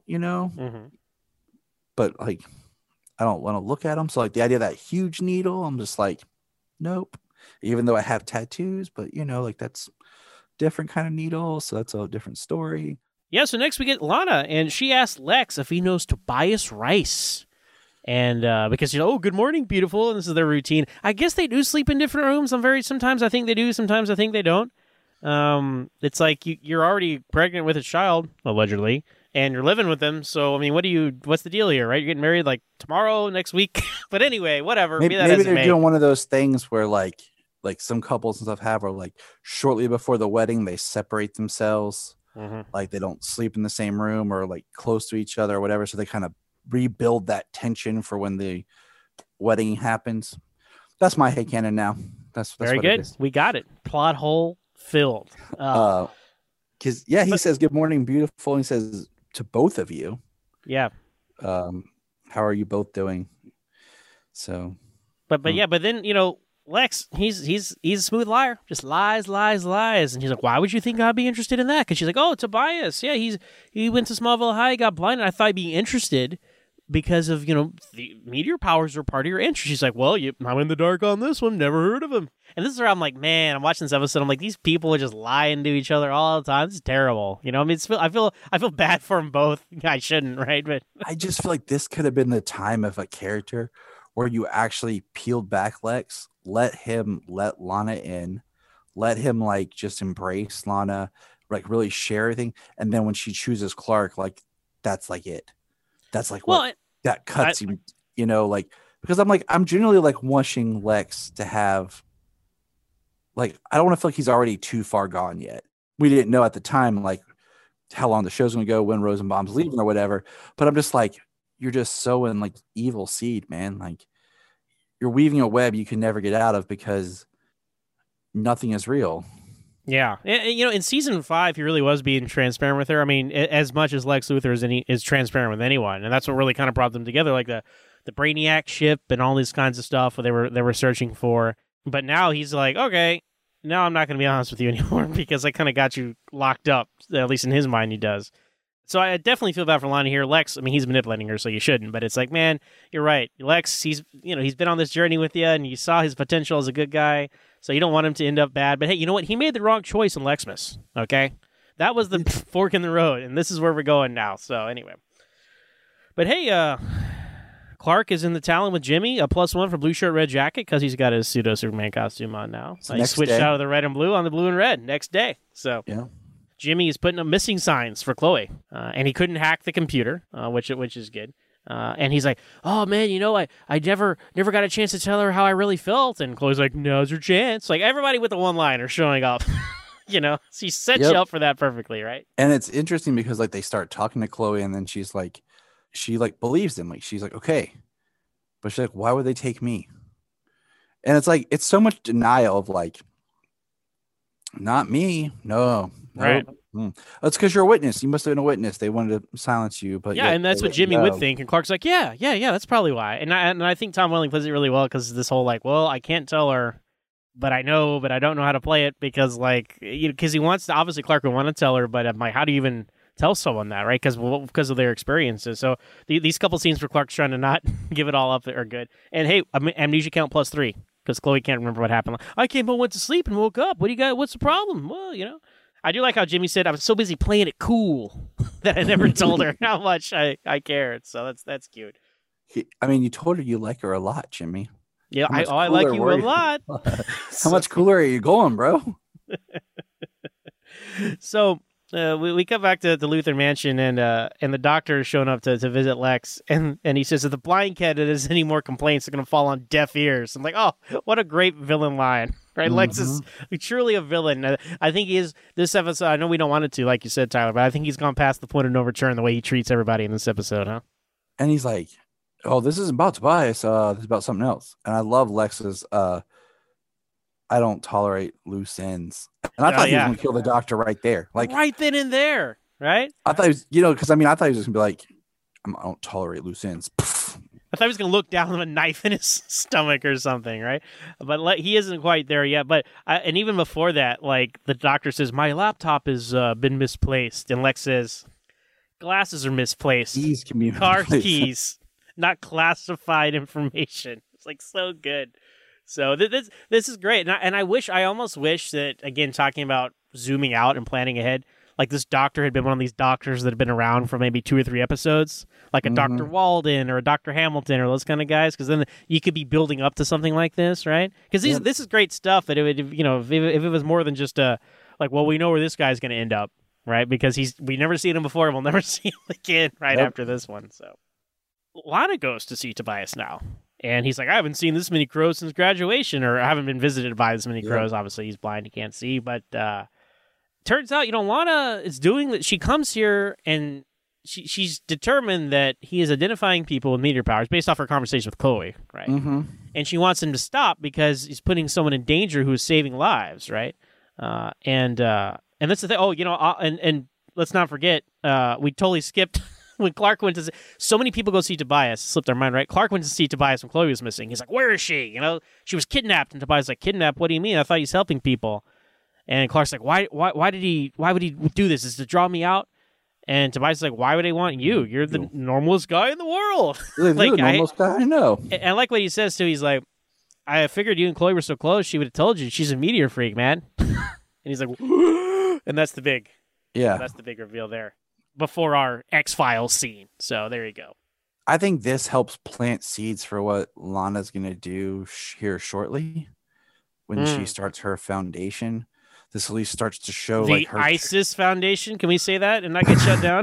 But like, I don't want to look at them. So like, the idea of that huge needle, I'm just like, nope. Even though I have tattoos, but like, that's different kind of needle, so that's a different story. Yeah, so next we get Lana, and she asks Lex if he knows Tobias Rice. And because, good morning, beautiful, and this is their routine. I guess they do sleep in different rooms. Sometimes I think they do, sometimes I think they don't. It's like you're already pregnant with a child, allegedly, and you're living with them. So, I mean, what's the deal here, right? You're getting married like tomorrow, next week. But anyway, whatever. Maybe they're doing one of those things where like some couples and stuff have, or like shortly before the wedding, they separate themselves. Like, they don't sleep in the same room or like close to each other or whatever. So they kind of rebuild that tension for when the wedding happens. That's my headcanon now. That's very good. We got it. Plot hole filled. Because he says, good morning, beautiful. And he says to both of you. Yeah. How are you both doing? So. But then, Lex, he's a smooth liar. Just lies. And he's like, why would you think I'd be interested in that? Because she's like, oh, Tobias. Yeah, he went to Smallville High, got blinded. I thought he'd be interested because of, the meteor powers are part of your interest. She's like, well, I'm in the dark on this one. Never heard of him. And this is where I'm like, man, I'm watching this episode. I'm like, these people are just lying to each other all the time. This is terrible. I mean, I feel bad for them both. I shouldn't, right? But I just feel like this could have been the time of a character where you actually peeled back Lex, let Lana in, let him like just embrace Lana, like really share everything. And then when she chooses Clark, like, that's like it. That's like that cuts him, like, because I'm generally like wishing Lex to have, like, I don't want to feel like he's already too far gone yet. We didn't know at the time, like, how long the show's going to go, when Rosenbaum's leaving or whatever. But I'm just like, you're just sowing like evil seed, man. Like, you're weaving a web you can never get out of because nothing is real. Yeah. And, in season 5, he really was being transparent with her. I mean, as much as Lex Luthor is transparent with anyone. And that's what really kind of brought them together, like the Brainiac ship and all these kinds of stuff they were searching for. But now he's like, okay, now I'm not going to be honest with you anymore because I kind of got you locked up. At least in his mind, he does. So I definitely feel bad for Lana here. Lex, I mean, he's manipulating her, so you shouldn't. But it's like, man, you're right. Lex, he's been on this journey with you, and you saw his potential as a good guy. So you don't want him to end up bad. But hey, you know what? He made the wrong choice in Lexmas. Okay, that was the fork in the road, and this is where we're going now. So anyway, but hey, Clark is in the Talon with Jimmy, a +1 for blue shirt, red jacket because he's got his pseudo Superman costume on now. He switched out of the red and blue on the blue and red next day. So yeah. Jimmy is putting up missing signs for Chloe, and he couldn't hack the computer, which is good. And he's like, "Oh man, I never got a chance to tell her how I really felt." And Chloe's like, "Now's your chance." Like everybody with the one-liner showing up, she set you up for that perfectly, right? And it's interesting because like they start talking to Chloe, and then she's like, she like believes them. Like she's like, okay, but she's like, why would they take me? And it's like it's so much denial of like, not me, no, right. That's because you're a witness. You must have been a witness. They wanted to silence you, but yeah, and that's what Jimmy would think. And Clark's like, yeah, that's probably why. And I think Tom Welling plays it really well because this whole like, well, I can't tell her, but I know, but I don't know how to play it because like, because he wants to. Obviously, Clark would want to tell her, but I'm like, how do you even tell someone that, right? Because of their experiences. So these couple scenes where Clark's trying to not give it all up are good. And hey, amnesia count +3 because Chloe can't remember what happened. Like, I came home, went to sleep, and woke up. What do you got? What's the problem? Well, I do like how Jimmy said, I was so busy playing it cool that I never told her how much I cared. So that's cute. You told her you like her a lot, Jimmy. Yeah, I like you a lot. How much cooler are you going, bro? So we come back to the Luthor Mansion, and the doctor is showing up to visit Lex, and he says, if the blind cat has any more complaints, they're going to fall on deaf ears. I'm like, oh, what a great villain line. Right, Lex is truly a villain. I think he is this episode. I know we don't want it to, like you said, Tyler, but I think he's gone past the point of no return the way he treats everybody in this episode, huh? And he's like, "Oh, this isn't about Tobias. This is about something else." And I love Lex's. I don't tolerate loose ends. And I thought he was going to kill the doctor right there, like right then and there, right? I thought he was, because I thought he was just going to be like, "I don't tolerate loose ends." I thought he was going to look down with a knife in his stomach or something, right? But he isn't quite there yet. But and even before that, like the doctor says, my laptop has been misplaced. And Lex says, glasses are misplaced. Keys can be car keys, not classified information. It's like so good. So this is great. And I almost wish that, again, talking about zooming out and planning ahead, like this doctor had been one of these doctors that had been around for maybe 2 or 3 episodes, like a Dr. Walden or a Dr. Hamilton or those kind of guys, because then you could be building up to something like this, right? Because this is great stuff. That it would, if it was more than just we know where this guy's going to end up, right? Because we never seen him before, and we'll never see him again after this one. So Lana goes to see Tobias now, and he's like, I haven't seen this many crows since graduation, or I haven't been visited by this many crows. Obviously, he's blind, he can't see, but. Turns out, Lana is doing that. She comes here and she's determined that he is identifying people with meteor powers based off her conversation with Chloe, right? Mm-hmm. And she wants him to stop because he's putting someone in danger who is saving lives, right? And that's the thing. Oh, and let's not forget, we totally skipped when Clark went to so many people go see Tobias. Slipped our mind, right? Clark went to see Tobias when Chloe was missing. He's like, "Where is she?" She was kidnapped, and Tobias is like, "Kidnapped? What do you mean? I thought he's helping people." And Clark's like, why would he do this? Is it to draw me out? And Tobias is like, why would they want you? You're the normalest guy in the world. You're the normalest guy I know. And I like what he says too. He's like, I figured you and Chloe were so close, she would have told you she's a meteor freak, man. And he's like, and that's the big reveal there before our X-Files scene. So there you go. I think this helps plant seeds for what Lana's going to do here shortly when she starts her foundation. This at least starts to show the like her ISIS Foundation. Can we say that and not get shut down?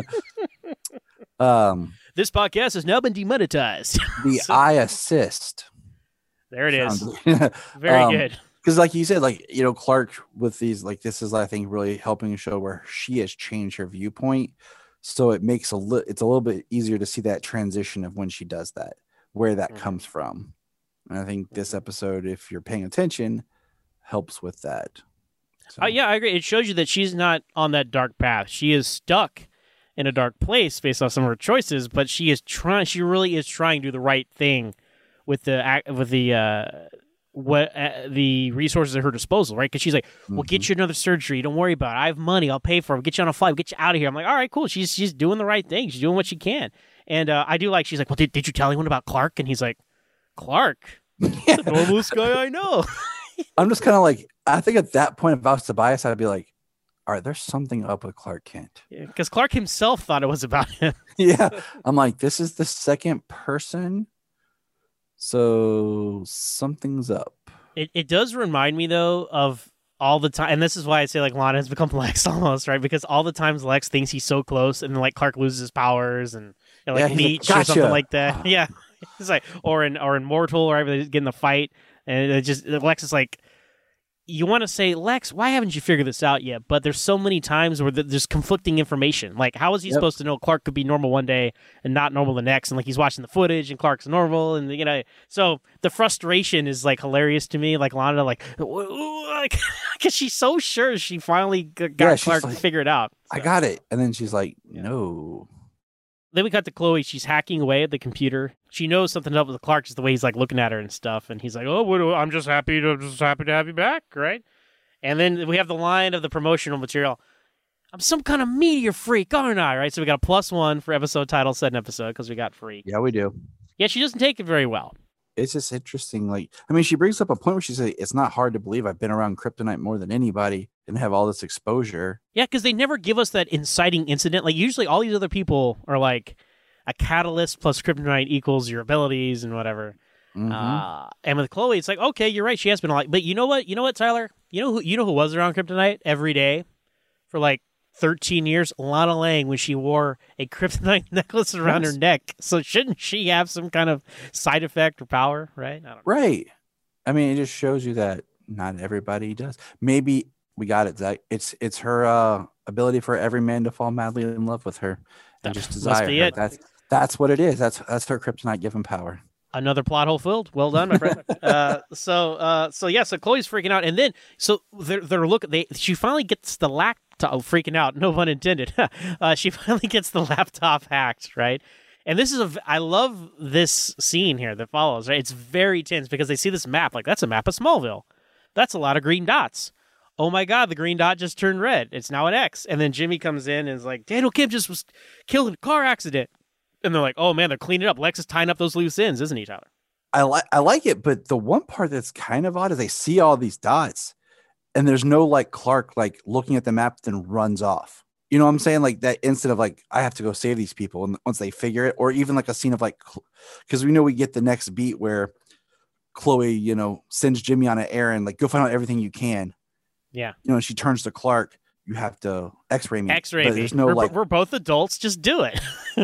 This podcast has now been demonetized. The I assist. There it is. Very good. Because like you said, Clark with these, this is, I think, really helping show where she has changed her viewpoint. So it makes it's a little bit easier to see that transition of when she does that, where that comes from. And I think this episode, if you're paying attention, helps with that. So. Yeah, I agree. It shows you that she's not on that dark path. She is stuck in a dark place based off some of her choices, but she really is trying to do the right thing with the resources at her disposal, right? Because she's like, "We'll get you another surgery. Don't worry about it. I have money. I'll pay for it. We'll get you on a flight. We'll get you out of here." I'm like, "All right, cool." She's doing the right thing. She's doing what she can, and I do like. She's like, "Well, did you tell anyone about Clark?" And he's like, "Clark, the normalest guy I know." I'm just kind of like, I think at that point, if I was Tobias, I'd be like, all right, there's something up with Clark Kent. Because Clark himself thought it was about him. Yeah. I'm like, this is the second person. So something's up. It does remind me, though, of all the time, and this is why I say like Lana has become Lex almost, right? Because all the times Lex thinks he's so close, and then like Clark loses his powers, and like he's Meech like, or something "Gotcha." like that. Yeah, it's like or in Mortal, right? Where they get in the fight, and it just Lex is like, you want to say, Lex, why haven't you figured this out yet? But there's so many times where there's conflicting information. Like, how is he supposed to know Clark could be normal one day and not normal the next? And like he's watching the footage and Clark's normal, and so the frustration is like hilarious to me. Like Lana, like, because she's so sure she finally got Clark like, figured out. So. I got it, and then she's like, no. Then we cut to Chloe. She's hacking away at the computer. She knows something's up with Clark, just the way he's like looking at her and stuff. And he's like, "Oh, I'm just happy to have you back, right?" And then we have the line of the promotional material. I'm some kind of meteor freak, aren't I? Right. So we got a +1 for episode title, set an episode because we got freak. Yeah, we do. Yeah, she doesn't take it very well. It's just interesting. Like, I mean, she brings up a point where she says, it's not hard to believe I've been around kryptonite more than anybody and have all this exposure. Yeah, because they never give us that inciting incident. Like, usually all these other people are like a catalyst plus kryptonite equals your abilities and whatever. Mm-hmm. And with Chloe, it's like, okay, you're right. She has been like, but you know what? You know what, Tyler? You know who was around kryptonite every day for like 13 years? Lana Lang, when she wore a kryptonite necklace around her neck. So shouldn't she have some kind of side effect or power, right? I don't know. Right. I mean, it just shows you that not everybody does. Maybe we got it, Zach. It's her ability for every man to fall madly in love with her and just desire her. That's what it is. That's her kryptonite given power. Another plot hole filled. Well done, my friend. So Chloe's freaking out, and then she finally gets the laptop freaking out. No pun intended. She finally gets the laptop hacked, right? And I love this scene here that follows. Right, it's very tense because they see this map. Like, that's a map of Smallville. That's a lot of green dots. Oh my God, the green dot just turned red. It's now an X. And then Jimmy comes in and is like, Daniel Kim just was killed in a car accident. And they're like, oh man, they're cleaning it up. Lex is tying up those loose ends, isn't he, Tyler? I like it, but the one part that's kind of odd is they see all these dots and there's no like Clark like looking at the map then runs off. You know what I'm saying? Like that instant of like, I have to go save these people. And once they figure it, or even like a scene of like, because we know we get the next beat where Chloe, sends Jimmy on an errand, like go find out everything you can. Yeah. She turns to Clark. You have to X-ray me. X-ray me. There's no we're both adults. Just do it.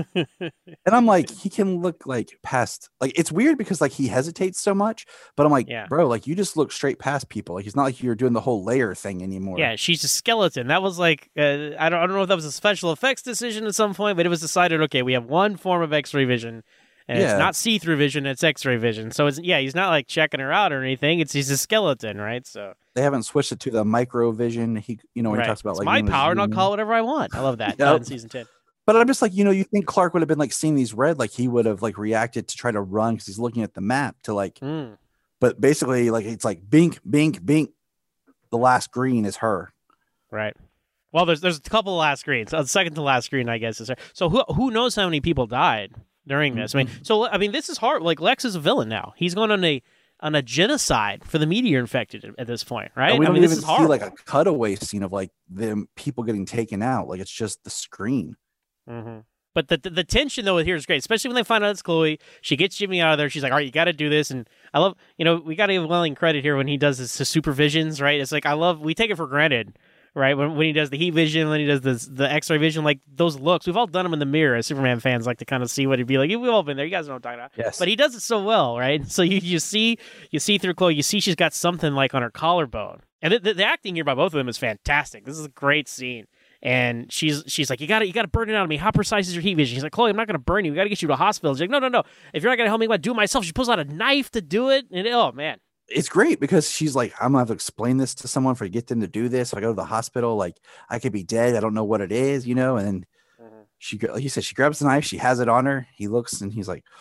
And I'm like, he can look like past. Like it's weird because like he hesitates so much, but I'm like, bro, like you just look straight past people. Like it's not like you're doing the whole layer thing anymore. Yeah, she's a skeleton. That was like, I don't know if that was a special effects decision at some point, but it was decided. Okay, we have one form of X-ray vision. And it's not see-through vision, it's X-ray vision. So he's not like checking her out or anything. He's a skeleton, right? So they haven't switched it to the micro vision. He when he talks about it's like my power, and I'll call whatever I want. I love that in season 10. But I'm just like, you think Clark would have been like seeing these red, like he would have like reacted to try to run because he's looking at the map to like. But basically, like it's like bink, bink, bink. The last green is her. Right. Well, there's a couple of last screens. The second to last screen, I guess, is her. So who knows how many people died during this? I mean, this is hard. Like Lex is a villain now. He's going on a genocide for the meteor infected at this point, right? And we don't even see like a cutaway scene of like them people getting taken out. Like it's just the screen. Mm-hmm. But the tension though here is great, especially when they find out it's Chloe. She gets Jimmy out of there. She's like, all right, you got to do this. And I love, we got to give Welling credit here when he does his supervisions, right? It's like, we take it for granted. Right, when he does the heat vision, when he does the X-ray vision, like those looks, we've all done them in the mirror as Superman fans, like to kind of see what he'd be like. We've all been there. You guys know what I'm talking about. Yes. But he does it so well, right? So you see through Chloe, you see she's got something like on her collarbone, and the acting here by both of them is fantastic. This is a great scene, and she's like, you got to burn it out of me. How precise is your heat vision? He's like, Chloe, I'm not going to burn you. We got to get you to a hospital. She's like, no. If you're not going to help me, I'm going to do it myself. She pulls out a knife to do it, and oh man. It's great because she's like, I'm gonna have to explain this to someone for get them to do this. If I go to the hospital, like I could be dead. I don't know what it is, And then she, like you said, she grabs the knife. She has it on her. He looks and he's like,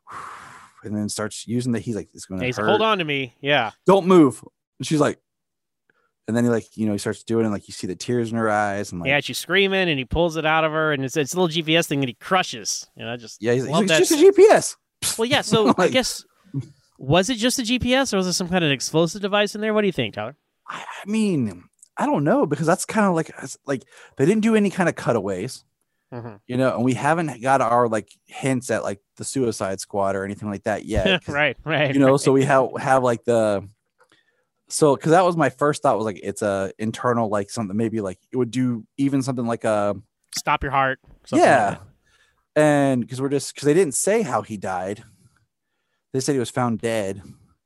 and then starts using the. He's like, it's going to hurt. Like, hold on to me, yeah. Don't move. And she's like, and then he starts doing it. Like you see the tears in her eyes, and like, she's screaming, and he pulls it out of her, and it's a little GPS thing that he crushes. He's like, it's just a GPS. Well, yeah. So I guess. Was it just a GPS or was it some kind of explosive device in there? What do you think, Tyler? I mean, I don't know because that's kind of like they didn't do any kind of cutaways, and we haven't got our like hints at like the Suicide Squad or anything like that yet. Right. So we have like the So, because that was my first thought, was like it's a internal, like something, maybe like it would do even something like a Stop your heart. Something yeah. like that. And because they didn't say how he died, they said he was found dead.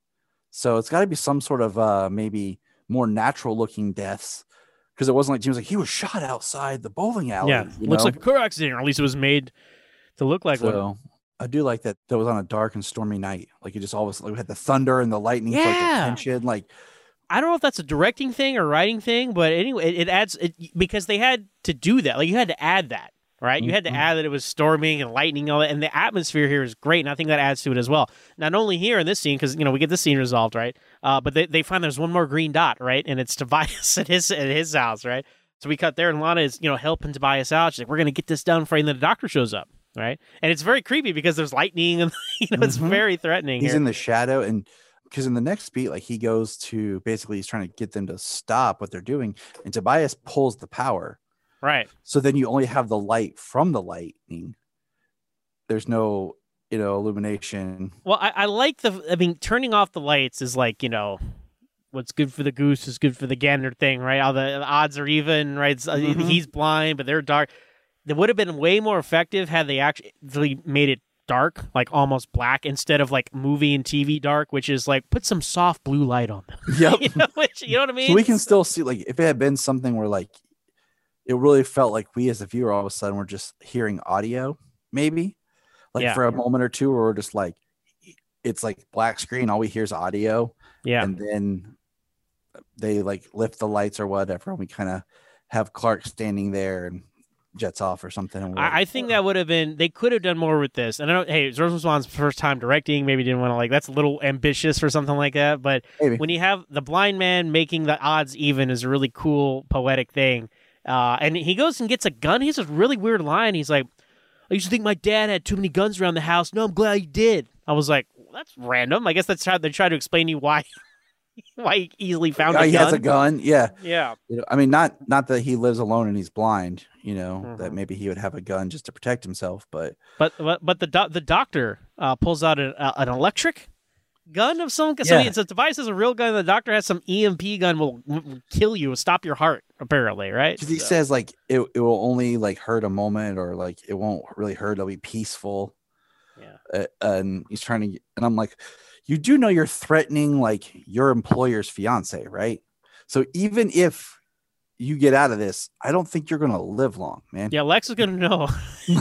So it's got to be some sort of maybe more natural looking deaths, because it wasn't like James like he was shot outside the bowling alley. Yeah, looks like a car accident, or at least it was made to look like one. So I do like that was on a dark and stormy night. Like it just always like we had the thunder and the lightning for like the Yeah. tension. Like I don't know if that's a directing thing or writing thing, but anyway, it adds because they had to do that. Like you had to add that, right? You had to add that it was storming and lightning, and all that, and the atmosphere here is great, and I think that adds to it as well. Not only here in this scene, because we get this scene resolved, right? But they find there's one more green dot, right? And it's Tobias at his house, right? So we cut there, and Lana is helping Tobias out. She's like, "We're gonna get this done for you," and then the doctor shows up, right? And it's very creepy because there's lightning, and it's very threatening. he's here. in the shadow, and because in the next beat, like he goes to basically he's trying to get them to stop what they're doing, and Tobias pulls the power. Right. So then you only have the light from the lightning. There's no, illumination. Well, I like turning off the lights is like, what's good for the goose is good for the gander thing, right? All the odds are even, right? He's blind, but they're dark. It would have been way more effective had they actually made it dark, like almost black, instead of like movie and TV dark, which is like put some soft blue light on them. Yep. you know what I mean? So we can still see, like, if it had been something where like it really felt like we as a viewer all of a sudden were just hearing audio, maybe like for a moment or two, where we're just like, it's like black screen, all we hear is audio. Yeah. And then they like lift the lights or whatever, and we kind of have Clark standing there and jets off or something. And I think that would have been, they could have done more with this. And I don't, hey, it's Rosenbaum's first time directing, maybe didn't want to, that's a little ambitious for something like that. But when you have the blind man making the odds even is a really cool, poetic thing. And he goes and gets a gun. He has a really weird line. He's like, I used to think my dad had too many guns around the house. No, I'm glad he did. I was like, well, that's random. I guess that's how they try to explain to you why he easily found a gun. He has a gun. Yeah. Yeah. I mean, not that he lives alone and he's blind, that maybe he would have a gun just to protect himself. But the doctor pulls out an electric gun of some kind. So Tobias has a real gun. The doctor has some EMP gun will kill you, stop your heart, apparently, right? Because he says like it will only like hurt a moment, or like it won't really hurt. It'll be peaceful. Yeah. And he's trying to, and I'm like, you do know you're threatening like your employer's fiance, right? So even if you get out of this, I don't think you're gonna live long, man. Yeah, Lex is gonna know.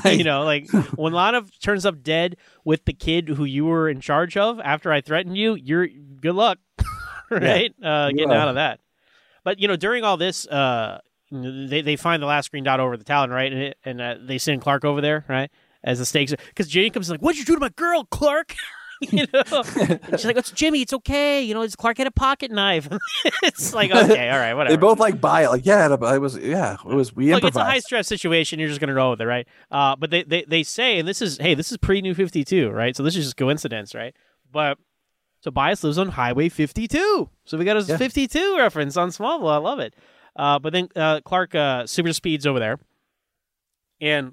When Lana turns up dead with the kid who you were in charge of after I threatened you, you're good luck, right? Getting out of that. But during all this, they find the last green dot over the Talon, right? And they send Clark over there, right? As the stakes, because Jane comes like, "What'd you do to my girl, Clark?" And she's like, "It's Jimmy. It's okay. Clark had a pocket knife." It's like, okay, all right, whatever. They both like buy it. Like, it was. We improvised. It's a high stress situation. You're just gonna roll with it, right? But they say, and this is pre New 52, right? So this is just coincidence, right? But Tobias lives on Highway 52, so we got a 52 reference on Smallville. I love it. But then Clark super speeds over there, and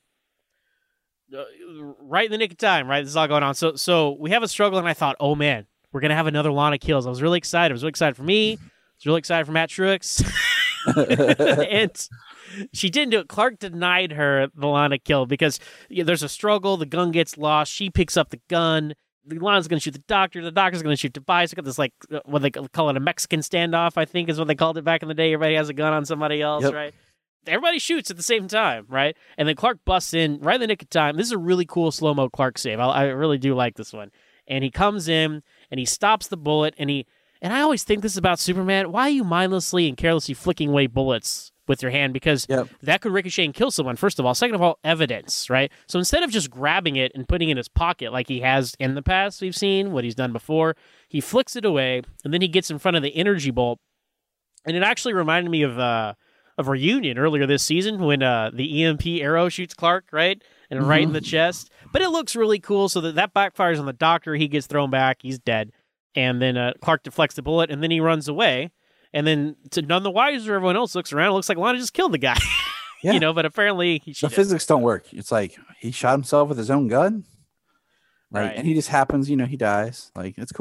right in the nick of time, right? This is all going on. So we have a struggle, and I thought, oh man, we're gonna have another Lana kills. I was really excited. I was really excited for me. I was really excited for Matt Truex. And she didn't do it. Clark denied her the Lana kill because there's a struggle. The gun gets lost. She picks up the gun. Lana's going to shoot the doctor. The doctor's going to shoot Tobias. Got this what they call it, a Mexican standoff, I think is what they called it back in the day. Everybody has a gun on somebody else, right? Everybody shoots at the same time, right? And then Clark busts in right in the nick of time. This is a really cool slow-mo Clark save. I really do like this one. And he comes in, and he stops the bullet, and I always think this is about Superman. Why are you mindlessly and carelessly flicking away bullets with your hand? Because that could ricochet and kill someone, first of all. Second of all, evidence, right? So instead of just grabbing it and putting it in his pocket like he has in the past, we've seen what he's done before, he flicks it away, and then he gets in front of the energy bolt. And it actually reminded me of Reunion earlier this season when the EMP arrow shoots Clark, right? And right in the chest. But it looks really cool, so that backfires on the doctor. He gets thrown back. He's dead. And then Clark deflects the bullet, and then he runs away. And then to none the wiser, everyone else looks around. It looks like Lana just killed the guy. But apparently the physics don't work. It's like he shot himself with his own gun. And he just happens, he dies. Like, it's cool.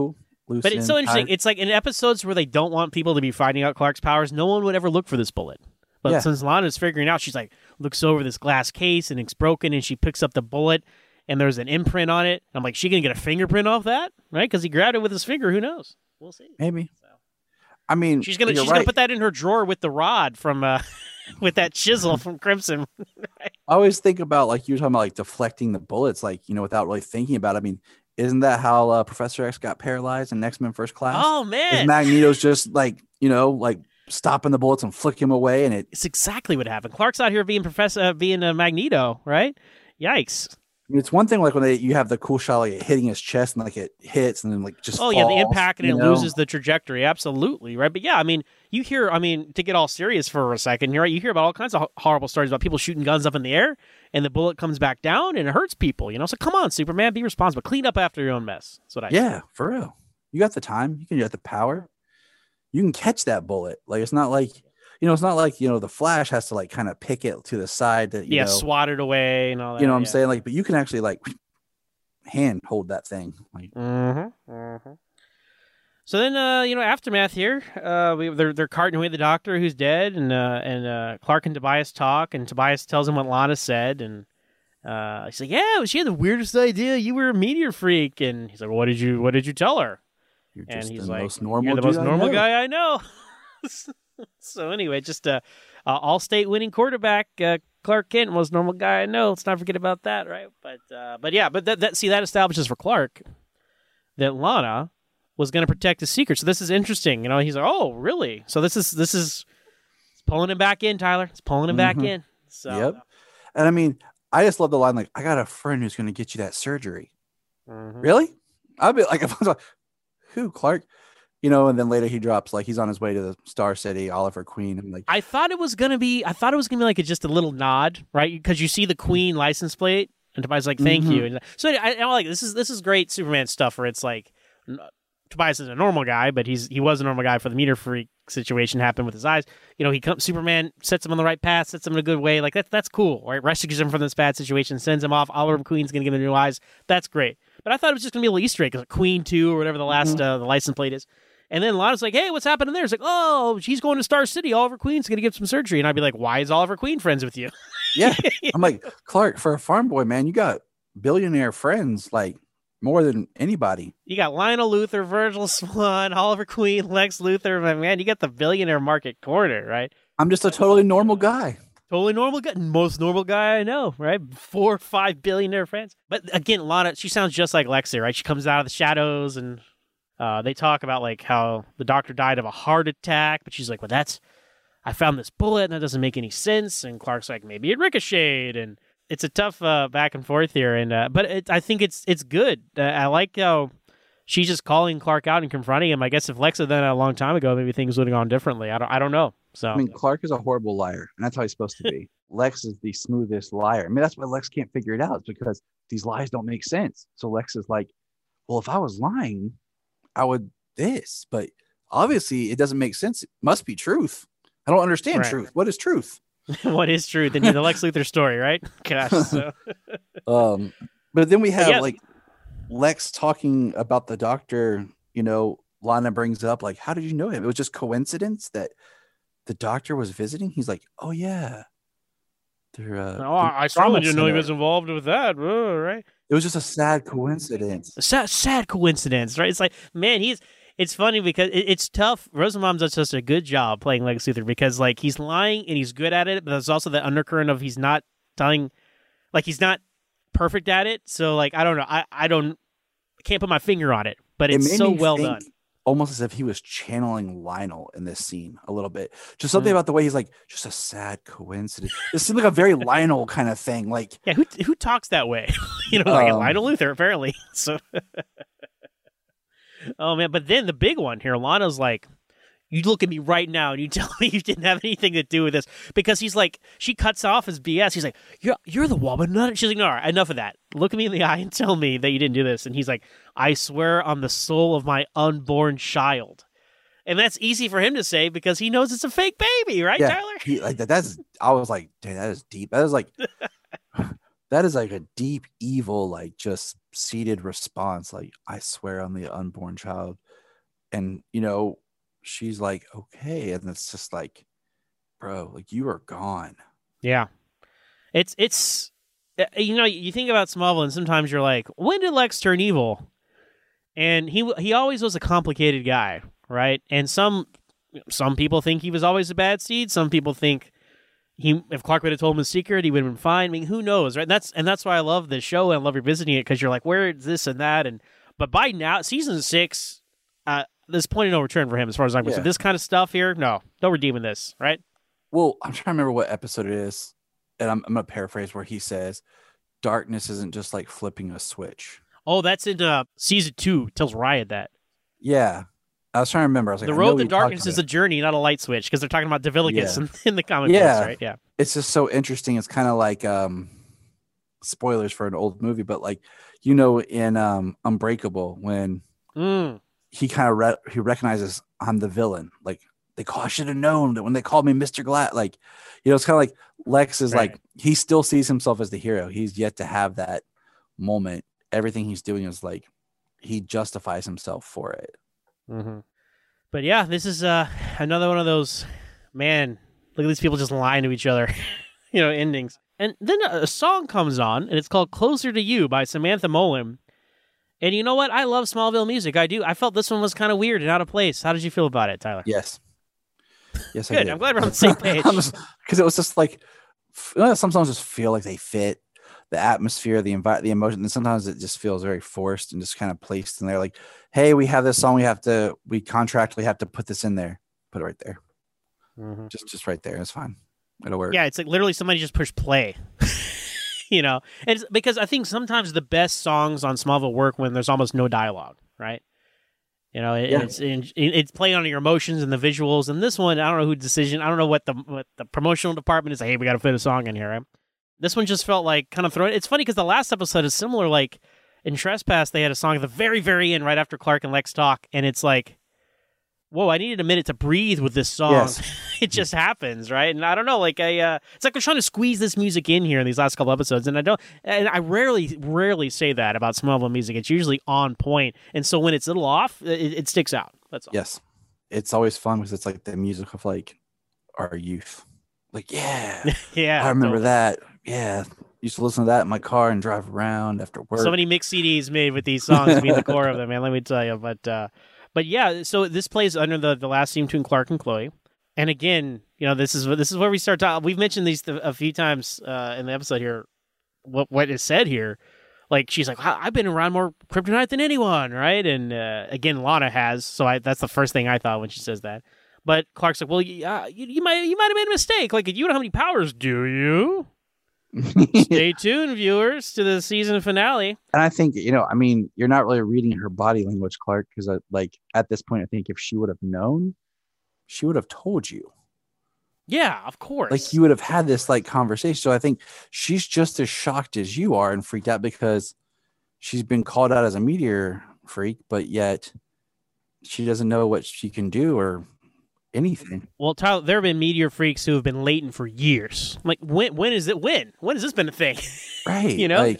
loose. But it's so interesting. It's like in episodes where they don't want people to be finding out Clark's powers, no one would ever look for this bullet. But since Lana's figuring out, she's like, looks over this glass case and it's broken, and she picks up the bullet and there's an imprint on it. I'm like, she gonna get a fingerprint off that, right? Because he grabbed it with his finger. Who knows? We'll see. Maybe. So. I mean, she's gonna put that in her drawer with the rod from with that chisel from Crimson. Right? I always think about, like, you were talking about, like, deflecting the bullets, like, without really thinking about it. I mean, isn't that how Professor X got paralyzed in X-Men First Class? Oh man, Magneto's just like stopping the bullets and flick him away, and it's exactly what happened. Clark's out here being Magneto, right? Yikes. It's one thing like when you have the cool shot like hitting his chest and like it hits and then like just falls, the impact and it loses the trajectory. Absolutely, right? But yeah, I mean, to get all serious for a second, right? You hear about all kinds of horrible stories about people shooting guns up in the air and the bullet comes back down and it hurts people, So come on, Superman, be responsible. Clean up after your own mess. That's what I Yeah, for real. You got the time. You got the power. You can catch that bullet. Like, it's not like, the Flash has to like kind of pick it to the side that, swat it away and all that. You know what I'm saying? Like, but you can actually like hand hold that thing. Like, So then, aftermath here. They're carting away the Doctor who's dead, and Clark and Tobias talk, and Tobias tells him what Lana said, and he's like, "Yeah, she had the weirdest idea. You were a meteor freak," and he's like, "What did you tell her?" You're and just he's the like, most normal "You're the most normal guy I know." So anyway, just all-state winning quarterback, Clark Kent, most normal guy I know. Let's not forget about that, right? But that establishes for Clark that Lana was going to protect his secret. So this is interesting. He's like, "Oh, really?" So this is it's pulling him back in, Tyler. It's pulling him back in. So yep. And I mean, I just love the line like, "I got a friend who's going to get you that surgery." Really? I'd be like, if I was like, who, Clark? And then later he drops like he's on his way to the Star City, Oliver Queen. And like, I thought it was gonna be like just a little nod, right? Because you see the Queen license plate, and Tobias is like, "Thank you." And so I like this is great Superman stuff where it's like Tobias is a normal guy, but he was a normal guy for the meteor freak situation happened with his eyes. Superman sets him on the right path, sets him in a good way. Like that's cool, right? Rescues him from this bad situation, sends him off. Oliver Queen's gonna give him new eyes. That's great. But I thought it was just gonna be a little Easter egg, like Queen 2 or whatever the last the license plate is. And then Lana's like, "Hey, what's happening there?" It's like, "Oh, she's going to Star City. Oliver Queen's going to get some surgery." And I'd be like, "Why is Oliver Queen friends with you?" Yeah. I'm like, Clark, for a farm boy, man, you got billionaire friends, like more than anybody. You got Lionel Luthor, Virgil Swan, Oliver Queen, Lex Luthor. Man, you got the billionaire market corner, right? I'm just a totally normal guy. Totally normal guy. Most normal guy I know, right? 4 or 5 billionaire friends. But again, Lana, she sounds just like Lexi, right? She comes out of the shadows and they talk about like how the Doctor died of a heart attack, but she's like, "Well, I found this bullet and that doesn't make any sense." And Clark's like, "Maybe it ricocheted." And it's a tough back and forth here. And but I think it's good. I like how she's just calling Clark out and confronting him. I guess if Lex had done that a long time ago, maybe things would have gone differently. I don't know. So I mean, Clark is a horrible liar, and that's how he's supposed to be. Lex is the smoothest liar. I mean, that's why Lex can't figure it out. It's because these lies don't make sense. So Lex is like, "Well, if I was lying, I would this, but obviously it doesn't make sense. It must be truth. I don't understand truth. What is truth?" What is truth? And the Lex Luthor story, right? Gosh. So. But then we have like Lex talking about the Doctor. Lana brings up like, "How did you know him? It was just coincidence that the Doctor was visiting." He's like, "Oh yeah." I certainly didn't know he was involved with that. Oh, right. It was just a sad coincidence. Sad coincidence, right? It's like, man, it's funny because it's tough. Rosenbaum does such a good job playing Lex Luthor because like he's lying and he's good at it, but there's also the undercurrent of he's not telling, like he's not perfect at it. So like I don't know, I can't put my finger on it, but it's so well done. Almost as if he was channeling Lionel in this scene a little bit. Just something about the way he's like, just a sad coincidence. It seemed like a very Lionel kind of thing. Like, yeah, who talks that way? Like Lionel Luthor, apparently. So, oh man, but then the big one here, Lana's like, "You look at me right now and you tell me you didn't have anything to do with this," because he's like, she cuts off his BS. He's like, "You're the woman." She's like, "No, all right, enough of that. Look at me in the eye and tell me that you didn't do this." And he's like, "I swear on the soul of my unborn child." And that's easy for him to say because he knows it's a fake baby, right, Tyler? I was like, "Dang, that is deep." That is like, that is like a deep, evil, like just seated response. Like, "I swear on the unborn child." And, she's like, okay. And it's just like, bro, like you are gone. Yeah. It's you think about Smallville and sometimes you're like, when did Lex turn evil? And he always was a complicated guy, right? And some people think he was always a bad seed. Some people think if Clark would have told him his secret, he would have been fine. I mean, who knows, right? That's why I love this show and I love revisiting it, because you're like, where is this and that? But by now, season 6, there's plenty of no return for him as far as I'm concerned. This kind of stuff here, no redeeming this, right? Well, I'm trying to remember what episode it is, and I'm going to paraphrase where he says, darkness isn't just like flipping a switch. Oh, that's in season 2. Tells Riot that. Yeah. I was trying to remember. I was like, the road to darkness is a journey, not a light switch, because they're talking about Divilicus in the comic books, right? Yeah. It's just so interesting. It's kind of like spoilers for an old movie, but like, in Unbreakable, when he kind of he recognizes I'm the villain. Like, I should have known that when they called me Mr. Glass. Like, it's kind of like Lex is like, he still sees himself as the hero. He's yet to have that moment. Everything he's doing is like, he justifies himself for it. Mm-hmm. But yeah, this is another one of those, man, look at these people just lying to each other, endings. And then a song comes on, and it's called Closer to You by Samantha Mullen. And you know what? I love Smallville music. I do. I felt this one was kind of weird and out of place. How did you feel about it, Tyler? Yes, Good. I did. I'm glad we're on the same page. Because it was just like, some songs just feel like they fit the atmosphere, the emotion, and sometimes it just feels very forced and just kind of placed in there. Like, hey, we have this song, we contractually have to put this in there. Put it right there. Mm-hmm. Just right there. It's fine. It'll work. Yeah, it's like literally somebody just pushed play. And it's because I think sometimes the best songs on Smallville work when there's almost no dialogue, right? It's playing on your emotions and the visuals. And this one, I don't know I don't know what the promotional department is like, hey, we got to fit a song in here, right? This one just felt like kind of throwing. It's funny because the last episode is similar. Like in Trespass, they had a song at the very, very end, right after Clark and Lex talk, and it's like, whoa, I needed a minute to breathe with this song. Yes. It just happens, right? And I don't know, like it's like they're trying to squeeze this music in here in these last couple episodes, and I rarely say that about Smallville music. It's usually on point, and so when it's a little off, it sticks out. That's all. Yes, it's always fun because it's like the music of like our youth. Like, yeah, yeah, I remember that. Yeah, used to listen to that in my car and drive around after work. So many mixed CDs made with these songs being the core of them, man. Let me tell you. But yeah, so this plays under the last theme between Clark and Chloe, and again, this is where we start talking. We've mentioned these a few times in the episode here. What is said here, like she's like, I've been around more kryptonite than anyone, right? And again, Lana has. So that's the first thing I thought when she says that. But Clark's like, well, you might have made a mistake. Like, you don't have any powers, do you? Stay tuned, viewers, to the season finale. And I think, you're not really reading her body language, Clark, because at this point, I think if she would have known, she would have told you. Yeah, of course. Like, you would have had this conversation. So I think she's just as shocked as you are and freaked out because she's been called out as a meteor freak, but yet she doesn't know what she can do or anything. Well, Tyler, there have been meteor freaks who have been latent for years. Like, when has this been a thing? Right.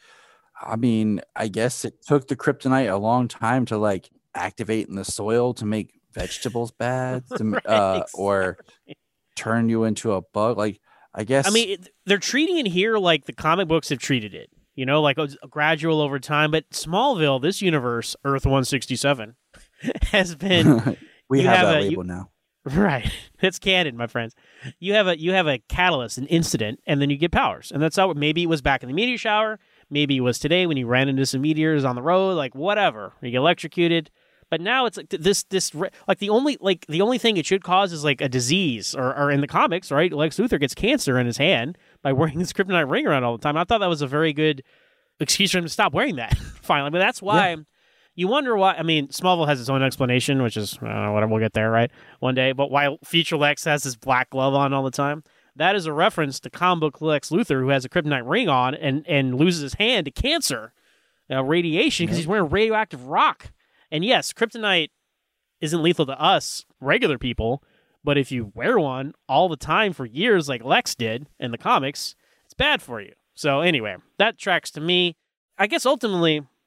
I guess it took the kryptonite a long time to activate in the soil to make vegetables bad, or turn you into a bug. Like, I guess. They're treating it here like the comic books have treated it. Like a gradual over time. But Smallville, this universe, Earth 167, has been. We have that label now. Right. It's canon, my friends. You have a catalyst, an incident, and then you get powers. And that's how maybe it was back in the meteor shower. Maybe it was today when you ran into some meteors on the road, like whatever. You get electrocuted. But now it's like this like the only thing it should cause is like a disease or in the comics, right? Lex Luthor gets cancer in his hand by wearing this kryptonite ring around all the time. I thought that was a very good excuse for him to stop wearing that finally. But that's why you wonder why. Smallville has its own explanation, which is whatever. We'll get there, right, one day. But why Future Lex has his black glove on all the time? That is a reference to comic book Lex Luthor, who has a kryptonite ring on and loses his hand to cancer, radiation, because he's wearing radioactive rock. And yes, kryptonite isn't lethal to us regular people, but if you wear one all the time for years, like Lex did in the comics, it's bad for you. So anyway, that tracks to me. I guess ultimately,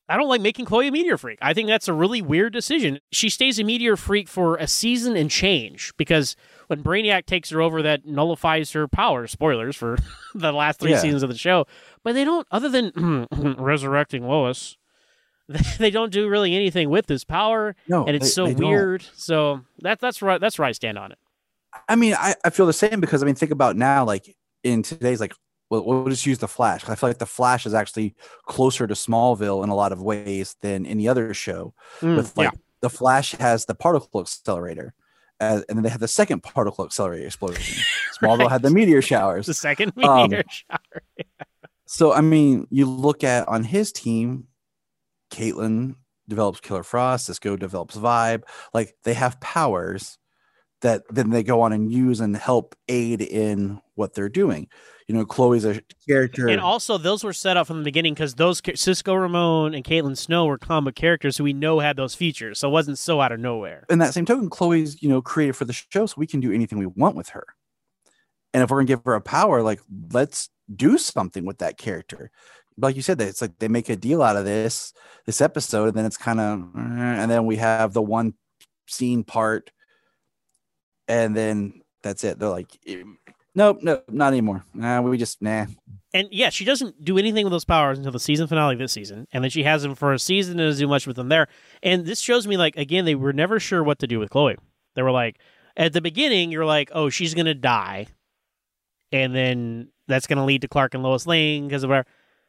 I don't like making Chloe a meteor freak. I think that's a really weird decision. She stays a meteor freak for a season and change because when Brainiac takes her over, that nullifies her powers. Spoilers for the last 3 seasons of the show. But they don't, other than resurrecting Lois, they don't do really anything with this power. No, and it's so weird. Don't. So that's where I stand on it. I mean, I feel the same because, I mean, think about now, like in today's, like, we'll just use The Flash. I feel like The Flash is actually closer to Smallville in a lot of ways than any other show. With like The Flash has the particle accelerator, and then they have the second particle accelerator explosion. Smallville had the meteor showers. The second meteor shower. So, I mean, you look at on his team, Caitlin develops Killer Frost, Cisco develops Vibe. Like, they have powers that then they go on and use and help aid in what they're doing. You know, Chloe's a character. And also, those were set up from the beginning because those Cisco Ramon and Caitlin Snow were comic characters who we know had those features. So it wasn't so out of nowhere. In that same token, Chloe's, you know, created for the show, so we can do anything we want with her. And if we're going to give her a power, like, let's do something with that character. Like you said, it's like they make a deal out of this episode, and then it's kind of, and then we have the one scene part, and then that's it. They're like, nope, not anymore. We just, nah. And yeah, she doesn't do anything with those powers until the season finale this season. And then she has them for a season and doesn't do much with them there. And this shows me, like, again, they were never sure what to do with Chloe. They were like, at the beginning, you're like, oh, she's going to die. And then that's going to lead to Clark and Lois Lane because of whatever.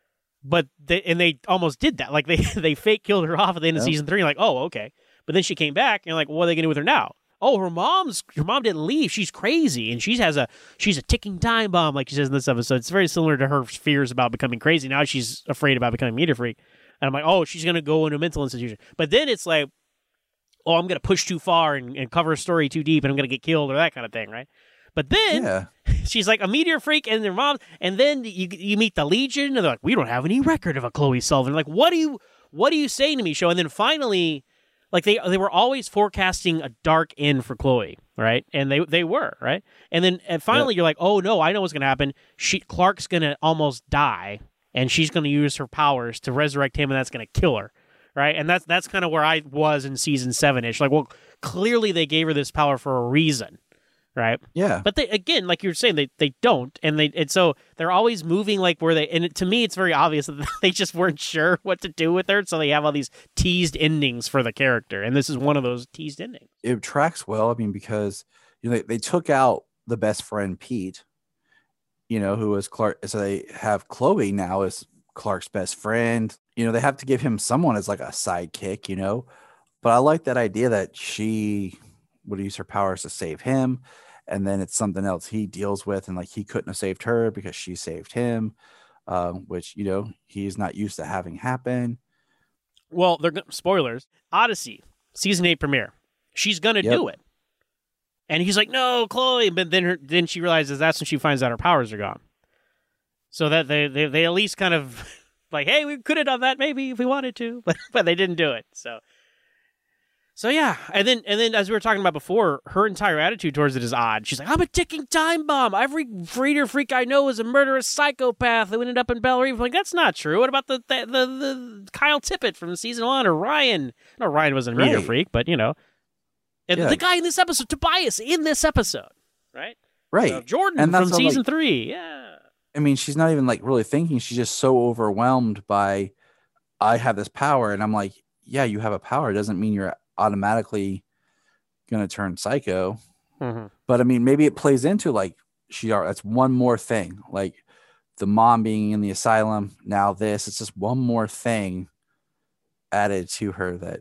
But they almost did that. Like, they fake killed her off at the end of season 3. You're like, oh, okay. But then she came back and you're like, well, what are they going to do with her now? Oh, her mom didn't leave. She's crazy, and she's a ticking time bomb, like she says in this episode. It's very similar to her fears about becoming crazy. Now she's afraid about becoming a meteor freak, and I'm like, oh, she's gonna go into a mental institution. But then it's like, oh, I'm gonna push too far and cover a story too deep, and I'm gonna get killed or that kind of thing, right? But then she's like a meteor freak, and their mom, and then you meet the Legion, and they're like, we don't have any record of a Chloe Sullivan. Like, what are you saying to me, show? And then finally. Like they were always forecasting a dark end for Chloe, right? And they were, right? And then finally you're like, oh no, I know what's gonna happen. Clark's gonna almost die, and she's gonna use her powers to resurrect him, and that's gonna kill her, right? And that's kind of where I was in season 7-ish. Like, well, clearly they gave her this power for a reason, right? Yeah. But they, again, like you were saying, they don't, and so they're always moving like where they. And to me, it's very obvious that they just weren't sure what to do with her, so they have all these teased endings for the character, and this is one of those teased endings. It tracks well. I mean, because you know they took out the best friend Pete, you know, who was Clark. So they have Chloe now as Clark's best friend. You know, they have to give him someone as like a sidekick, you know. But I like that idea that she would use her powers to save him. And then it's something else he deals with, and like he couldn't have saved her because she saved him, which, you know, he's not used to having happen. Well, spoilers. Odyssey season 8 premiere. She's gonna do it, and he's like, "No, Chloe." But then she realizes that's when she finds out her powers are gone. So that they at least kind of like, "Hey, we could have done that maybe if we wanted to," but they didn't do it. So yeah, and then as we were talking about before, her entire attitude towards it is odd. She's like, I'm a ticking time bomb. Every meteor freak I know is a murderous psychopath who ended up in Belle Reve. I'm like, that's not true. What about the Kyle Tippett from season 1 or Ryan? No, Ryan wasn't a meteor freak, but you know, and the guy in this episode, Tobias in this episode, right? Right. So Jordan from season 3. Yeah. I mean, she's not even like really thinking. She's just so overwhelmed by, I have this power, and I'm like, yeah, you have a power. It doesn't mean you're automatically gonna turn psycho. But I mean, maybe it plays into like that's one more thing, like the mom being in the asylum, now this, it's just one more thing added to her that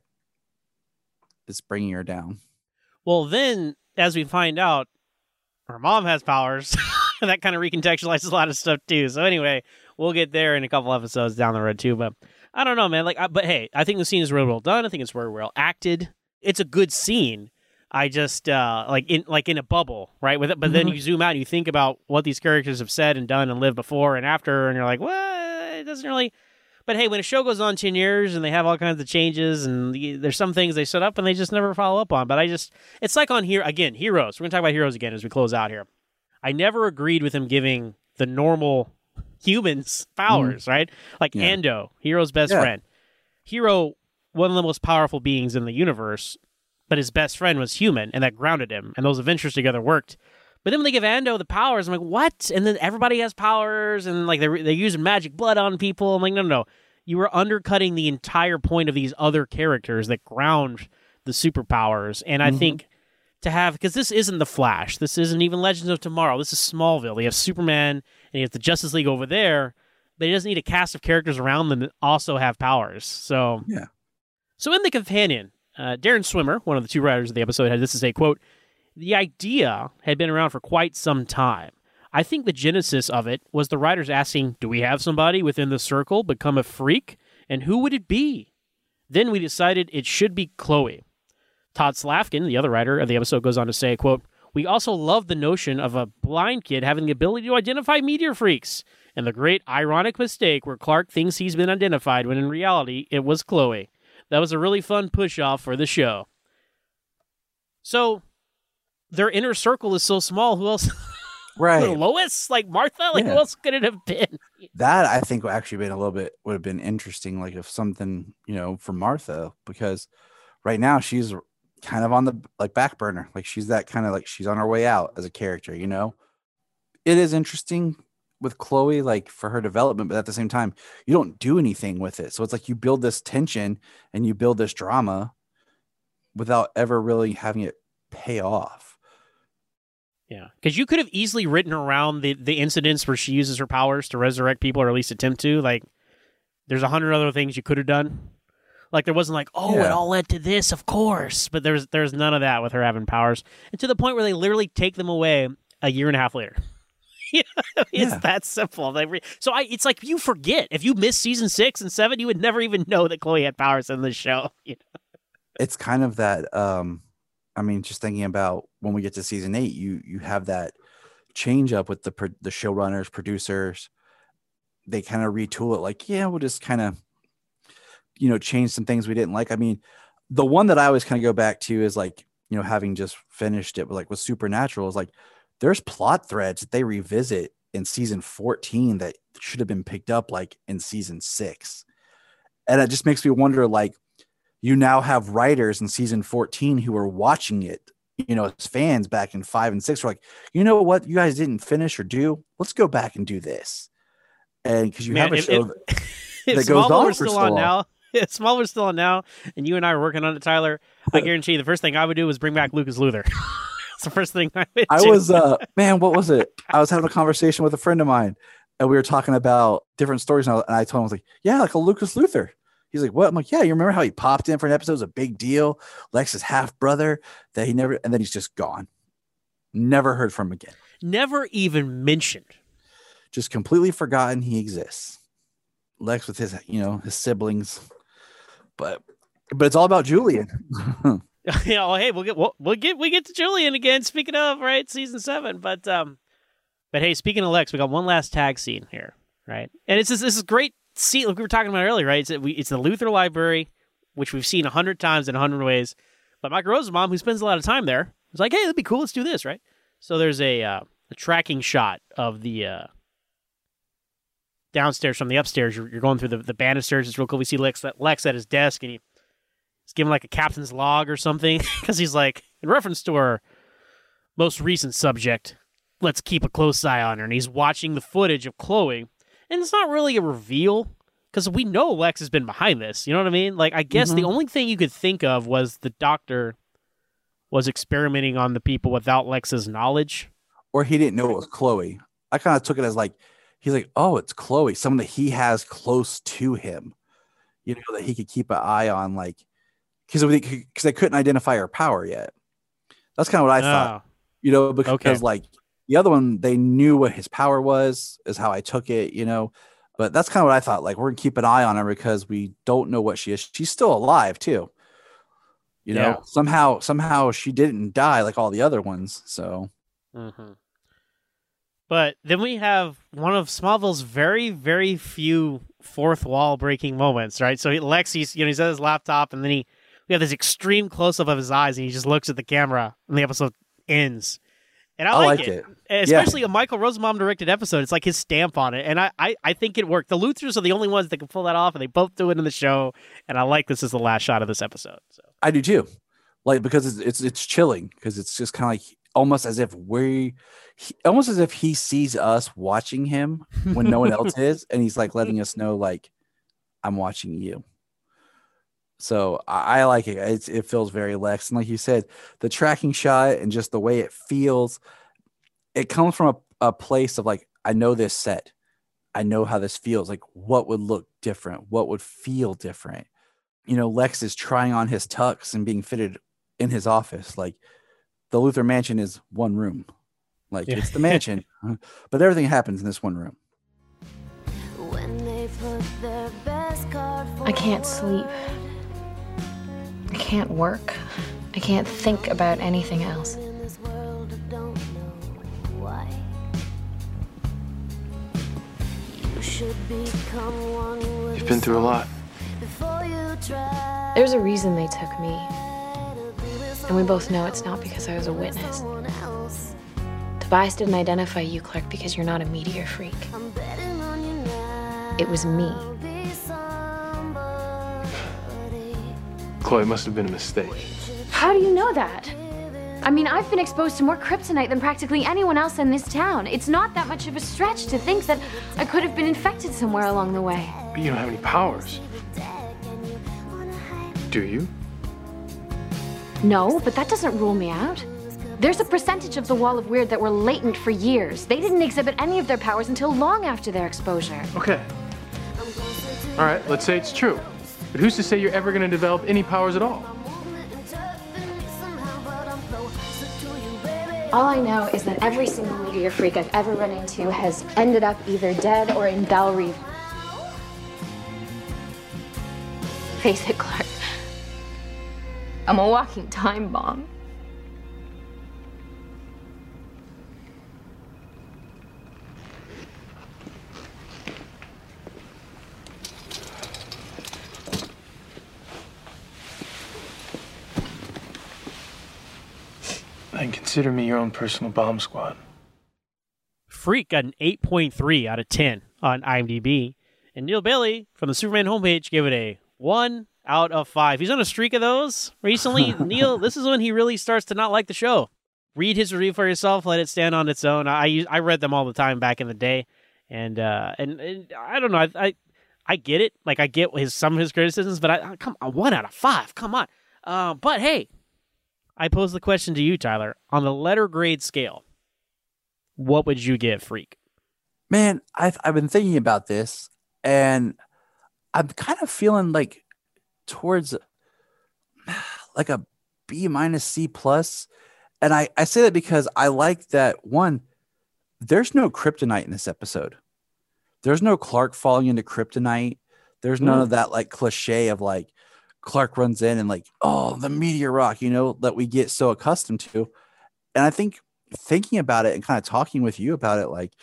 is bringing her down. Well, then as we find out, her mom has powers. That kind of recontextualizes a lot of stuff too. So anyway, we'll get there in a couple episodes down the road too, but I don't know, man. But hey, I think the scene is really well done. I think it's very well acted. It's a good scene. I just like in a bubble, right? With it, but then you zoom out and you think about what these characters have said and done and lived before and after, and you're like, well, it doesn't really. But hey, when a show goes on 10 years and they have all kinds of changes and there's some things they set up and they just never follow up on. But it's like on here again, Heroes. We're gonna talk about Heroes again as we close out here. I never agreed with him giving the normal humans powers, right? Like Ando, Hero's best friend. Hero, one of the most powerful beings in the universe, but his best friend was human, and that grounded him, and those adventures together worked. But then when they give Ando the powers, I'm like, what? And then everybody has powers, and like they're using magic blood on people. I'm like, no. You were undercutting the entire point of these other characters that ground the superpowers. And I think to have, because this isn't The Flash, this isn't even Legends of Tomorrow, this is Smallville. They have Superman, and he has the Justice League over there, but he doesn't need a cast of characters around them that also have powers. So, Yeah. So in The Companion, Darren Swimmer, one of the two writers of the episode, had this to say, quote, "The idea had been around for quite some time. I think the genesis of it was the writers asking, do we have somebody within the circle become a freak? And who would it be? Then we decided it should be Chloe." Todd Slavkin, the other writer of the episode, goes on to say, quote, "We also love the notion of a blind kid having the ability to identify meteor freaks, and the great ironic mistake where Clark thinks he's been identified when in reality it was Chloe. That was a really fun push-off for the show." So, their inner circle is so small, who else... Right. Lois? Like Martha? Like, who else could it have been? That I think would actually been would have been interesting, like if something, for Martha, because right now she's kind of on the back burner. Like she's that kind of like she's on her way out as a character, It is interesting with Chloe, like for her development, but at the same time, you don't do anything with it. So it's like you build this tension and you build this drama without ever really having it pay off. Yeah, because you could have easily written around the incidents where she uses her powers to resurrect people, or at least attempt to. Like, there's 100 other things you could have done. Like, there wasn't like, it all led to this, of course. But there's none of that with her having powers. And to the point where they literally take them away a year and a half later. It's that simple. It's like you forget. If you missed season 6 and 7, you would never even know that Chloe had powers in the show. It's kind of that... just thinking about when we get to season 8, you have that change up with the showrunners, producers. They kind of retool it. Like, we'll just kind of, change some things we didn't like. I mean, the one that I always kind of go back to is like, having just finished it with Supernatural, is like, there's plot threads that they revisit in season 14 that should have been picked up like in season 6. And it just makes me wonder, like, you now have writers in season 14 who are watching it, as fans back in 5 and 6 were like, you know what, you guys didn't finish or do, let's go back and do this. And because you have a show that goes on for so long. Now, if Smallville's still on now, and you and I are working on it, Tyler, I guarantee you the first thing I would do is bring back Lucas Luthor. It's the first thing I would do. I was, what was it? I was having a conversation with a friend of mine, and we were talking about different stories, and I told him, I was like, yeah, like a Lucas Luthor. He's like, what? I'm like, yeah, you remember how he popped in for an episode? It was a big deal. Lex's half brother that and then he's just gone. Never heard from him again. Never even mentioned. Just completely forgotten he exists. Lex with his, his siblings. But it's all about Julian. Hey, we get to Julian again. Speaking of, right, season 7. But hey, speaking of Lex, we got one last tag scene here, right? And this is great. See, like we were talking about earlier, right? It's the Luthor Library, which we've seen 100 times in 100 ways. But Mike Rosenbaum, who spends a lot of time there, was like, hey, that'd be cool. Let's do this, right? So there's a tracking shot of the downstairs from the upstairs. You're going through the banisters. It's real cool. We see Lex at his desk, and he's giving like a captain's log or something because he's like, in reference to our most recent subject, let's keep a close eye on her. And he's watching the footage of Chloe. And it's not really a reveal, because we know Lex has been behind this. You know what I mean? Like, I guess the only thing you could think of was the doctor was experimenting on the people without Lex's knowledge. Or he didn't know it was Chloe. I kind of took it as like, he's like, oh, it's Chloe. Someone that he has close to him, that he could keep an eye on, like, because they couldn't identify her power yet. That's kind of what I thought, because like, the other one, they knew what his power was, is how I took it, But that's kind of what I thought. Like, we're going to keep an eye on her because we don't know what she is. She's still alive, too. Somehow she didn't die like all the other ones. So. Mm-hmm. But then we have one of Smallville's very, very few fourth wall breaking moments, right? So Lex, he's at his laptop, and then we have this extreme close up of his eyes, and he just looks at the camera, and the episode ends. And I like it. Especially a Michael Rosenbaum directed episode. It's like his stamp on it. And I think it worked. The Luthers are the only ones that can pull that off, and they both do it in the show. And I like this is the last shot of this episode. So I do too. Like, because it's chilling, because it's just kind of like almost as if he sees us watching him when no one else is, and he's like letting us know, like, I'm watching you. So I like it. It feels very Lex. And like you said, the tracking shot and just the way it feels, it comes from a place of like, I know this set. I know how this feels. Like, what would look different? What would feel different? You know, Lex is trying on his tux and being fitted in his office. Like, the Luthor mansion is one room. Like, it's the mansion. But everything happens in this one room. I can't sleep. I can't work. I can't think about anything else. You've been through a lot. There's a reason they took me. And we both know it's not because I was a witness. Tobias didn't identify you, Clark, because you're not a meteor freak. It was me. Chloe, it must have been a mistake. How do you know that? I mean, I've been exposed to more kryptonite than practically anyone else in this town. It's not that much of a stretch to think that I could have been infected somewhere along the way. But you don't have any powers. Do you? No, but that doesn't rule me out. There's a percentage of the Wall of Weird that were latent for years. They didn't exhibit any of their powers until long after their exposure. Okay. All right, let's say it's true. But who's to say you're ever going to develop any powers at all? All I know is that every single meteor freak I've ever run into has ended up either dead or in Belle Reve. Face it, Clark. I'm a walking time bomb. Then consider me your own personal bomb squad. Freak got an 8.3 out of 10 on IMDb. And Neil Bailey from the Superman homepage gave it a 1 out of 5. He's on a streak of those recently. Neil, this is when he really starts to not like the show. Read his review for yourself. Let it stand on its own. I read them all the time back in the day. And I don't know. I get it. Like, I get some of his criticisms, but come on, 1 out of 5. Come on. But hey, I pose the question to you, Tyler. On the letter grade scale, what would you give Freak? Man, I've been thinking about this, and I'm kind of feeling like towards like a B minus C plus. And I say that because I like that, one, there's no kryptonite in this episode. There's no Clark falling into kryptonite. There's none of that like cliche of like Clark runs in and like, oh, the meteor rock, you know, that we get so accustomed to. And I think thinking about it and kind of talking with you about it, like,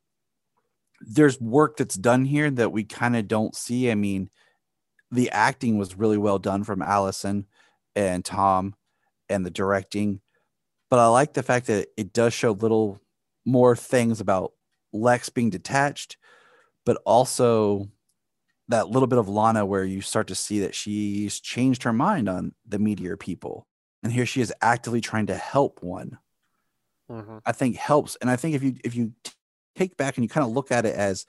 there's work that's done here that we kind of don't see. I mean, the acting was really well done from Allison and Tom, and the directing. But I like the fact that it does show little more things about Lex being detached, but also that little bit of Lana where you start to see that she's changed her mind on the meteor people. And here she is actively trying to help one. I think helps. And I think if you take back and you kind of look at it as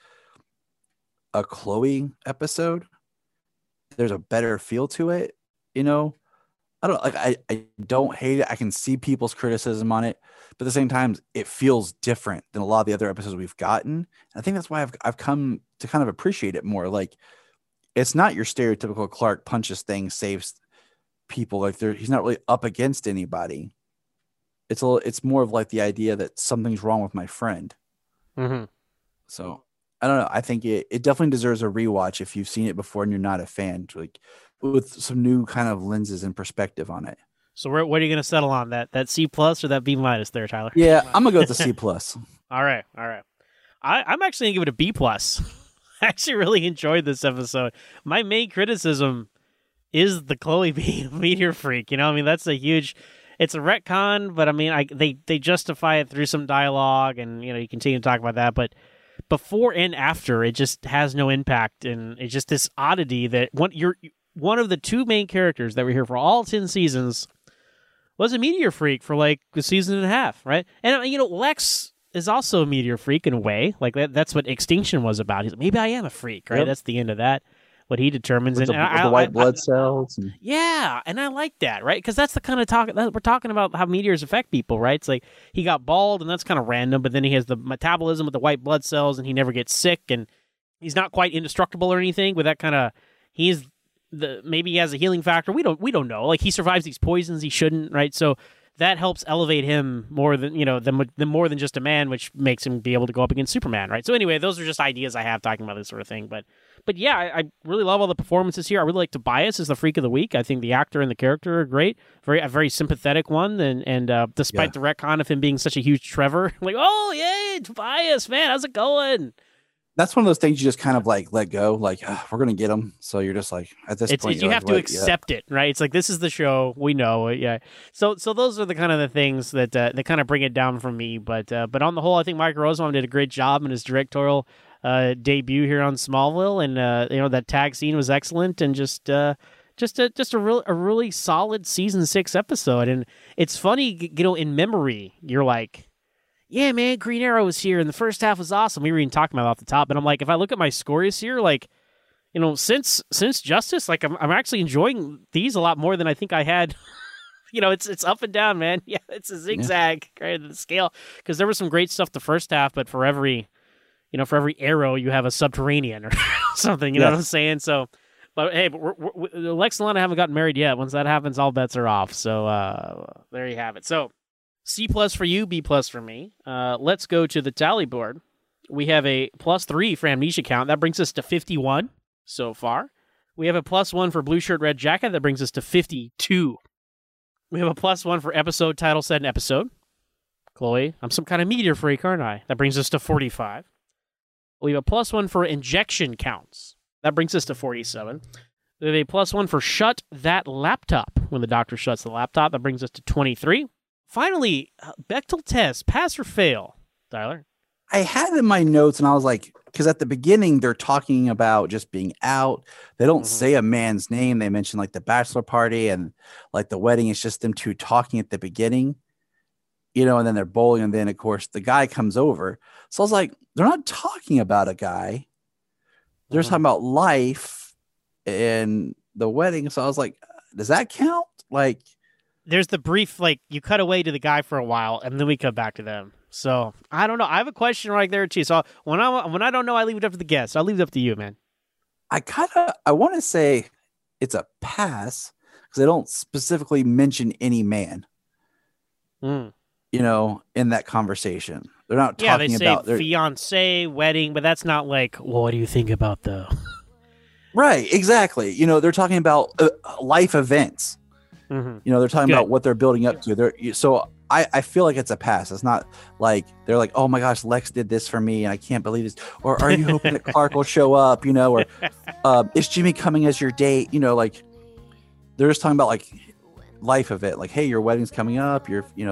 a Chloe episode, there's a better feel to it. You know, I don't hate it. I can see people's criticism on it, but at the same time, it feels different than a lot of the other episodes we've gotten. And I think that's why I've come to kind of appreciate it more. Like, it's not your stereotypical Clark punches things, saves people. Like, he's not really up against anybody. It's more of like the idea that something's wrong with my friend. So I don't know. I think it definitely deserves a rewatch if you've seen it before and you're not a fan, like with some new kind of lenses and perspective on it. So what are you going to settle on, that C plus or that B minus there, Tyler? Yeah, I'm gonna go with the C plus. All right. I'm actually gonna give it a B plus. I actually really enjoyed this episode. My main criticism is the Chloe being a meteor freak. You know, I mean, that's a huge. it's a retcon, but I mean, they justify it through some dialogue, and you continue to talk about that. But before and after, it just has no impact, and it's just this oddity that one of the two main characters that were here for all 10 seasons was a meteor freak for like a season and a half, right? And Lex is also a meteor freak in a way. Like that's what Extinction was about. He's like, maybe I am a freak, right? Yep. That's the end of that. What he determines, with the white blood cells. Yeah, and I like that, right? Because that's the kind of talk that we're talking about, how meteors affect people, right? It's like he got bald, and that's kind of random, but then he has the metabolism with the white blood cells, and he never gets sick, and he's not quite indestructible or anything. But that kind of maybe he has a healing factor. We don't know. Like he survives these poisons he shouldn't, right? So that helps elevate him more than more than just a man, which makes him be able to go up against Superman, right? So anyway, those are just ideas I have talking about this sort of thing, But yeah, I really love all the performances here. I really like Tobias as the Freak of the Week. I think the actor and the character are great. A very sympathetic one. And despite the retcon of him being such a huge Trevor, like, oh, yay, Tobias, man, how's it going? That's one of those things you just kind of like let go. Like, we're going to get him. So you're just like, at this point, you have to accept it, right? It's like, this is the show. We know it. Yeah. So those are the kind of the things that kind of bring it down for me. But on the whole, I think Mike Rosenbaum did a great job in his directorial debut here on Smallville, and that tag scene was excellent, and just a really solid season 6 episode. And it's funny, in memory, you're like, yeah, man, Green Arrow was here, and the first half was awesome. We were even talking about it off the top, and I'm like, if I look at my score this year, like, since Justice, like, I'm actually enjoying these a lot more than I think I had. It's up and down, man. Yeah, it's a zigzag, right, the scale, because there was some great stuff the first half, but for every arrow, you have a subterranean or something. You know what I'm saying? So, but hey, Lex and Lana haven't gotten married yet. Once that happens, all bets are off. So there you have it. So C+ for you, B+ for me. Let's go to the tally board. We have a +3 for Amnesia Count. That brings us to 51 so far. We have a +1 for Blue Shirt, Red Jacket. That brings us to 52. We have a +1 for Episode, Title, Set, and Episode. Chloe, I'm some kind of meteor freak, aren't I? That brings us to 45. We have a +1 for Injection Counts. That brings us to 47. We have a +1 for Shut That Laptop. When the doctor shuts the laptop, that brings us to 23. Finally, Bechdel test, pass or fail, Tyler? I had in my notes, and I was like, because at the beginning, they're talking about just being out. They don't say a man's name. They mention like the bachelor party and like the wedding. It's just them two talking at the beginning, and then they're bowling. And then, of course, the guy comes over. So I was like, they're not talking about a guy. They're talking about life and the wedding. So I was like, does that count? Like, there's the brief, like, you cut away to the guy for a while, and then we come back to them. So I don't know. I have a question right there too. So when I don't know, I leave it up to the guest. I'll leave it up to you, man. I want to say it's a pass because they don't specifically mention any man. In that conversation. They're not talking about their fiance, wedding, but that's not like, well, what do you think about the right? Exactly. They're talking about life events. They're talking about what they're building up to. So I feel like it's a pass. It's not like they're like, oh my gosh, Lex did this for me, and I can't believe this. Or are you hoping that Clark will show up? Or is Jimmy coming as your date? Like they're just talking about like life event. Like, hey, your wedding's coming up.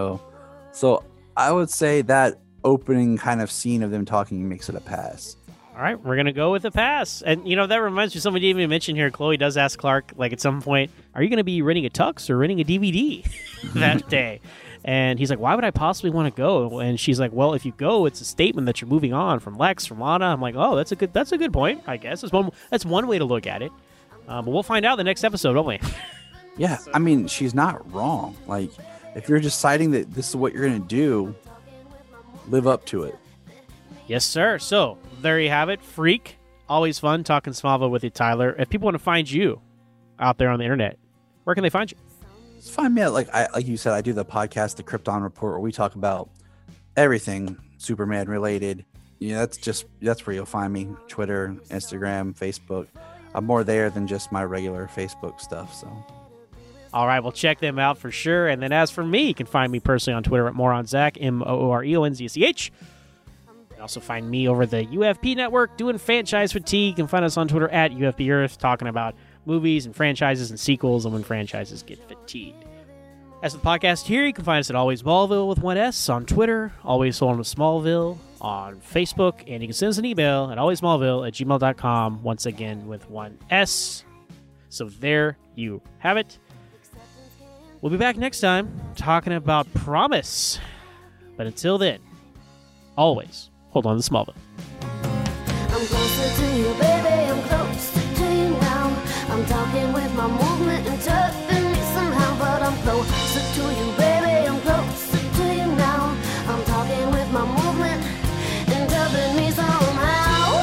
So I would say that opening kind of scene of them talking makes it a pass. All right, we're going to go with a pass. And, that reminds me, somebody didn't even mention here, Chloe does ask Clark, like, at some point, are you going to be renting a tux or renting a DVD that day? And he's like, why would I possibly want to go? And she's like, well, if you go, it's a statement that you're moving on from Lex, from Lana. I'm like, oh, that's a good point, I guess. That's one way to look at it. But we'll find out the next episode, won't we? Yeah, I mean, she's not wrong. Like, if you're deciding that this is what you're going to do, live up to it. Yes, sir. So, there you have it. Freak. Always fun talking Smallville with you, Tyler. If people want to find you out there on the internet, where can they find you? Just find me at, like you said, I do the podcast, The Krypton Report, where we talk about everything Superman related. That's where you'll find me. Twitter, Instagram, Facebook. I'm more there than just my regular Facebook stuff, so... All right, well, check them out for sure. And then as for me, you can find me personally on Twitter at MooreOnZach, MooreOnZach. You can also find me over the UFP Network doing franchise fatigue. You can find us on Twitter at UFP Earth, talking about movies and franchises and sequels and when franchises get fatigued. As for the podcast here, you can find us at Always Smallville with 1S on Twitter, Always Sold with Smallville on Facebook, and you can send us an email at alwaysmallville@gmail.com, once again with 1S. So there you have it. We'll be back next time talking about Promise. But until then, always hold on to Smallville. I'm closer to you, baby, I'm closer to you now. I'm talking with my movement and turfing me somehow, but I'm closer to you, baby, I'm closer to you now. I'm talking with my movement and turfing me somehow.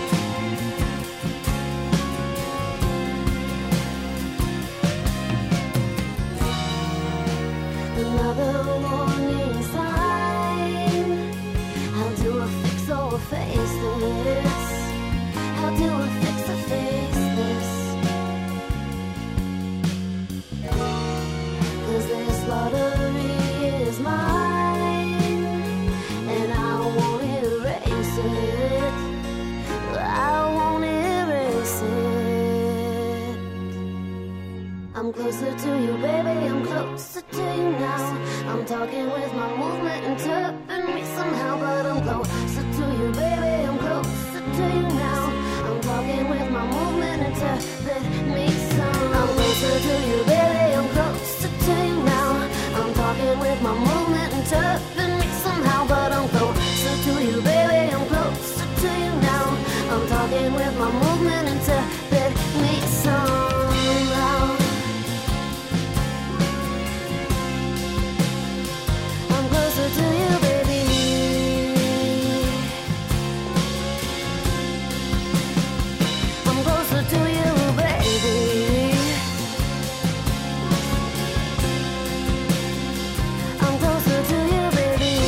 Another warning sign. How do I fix or face this? How do I fix or face this? 'Cause this lottery is mine, and I won't erase it. I won't erase it. I'm closer to you, baby, I'm closer to you now. I'm talking with my movement and turping me somehow, but I'm closer to you, baby, I'm closer to you now. I'm talking with my movement and turping me somehow. I'm closer to you, baby, I'm closer to you now. I'm talking with my movement and turping me somehow, but I'm closer to you, baby, I'm closer to you now. I'm talking with my movement and turping me somehow. I'm closer to you, baby. I'm closer to you, baby. I'm closer to you, baby.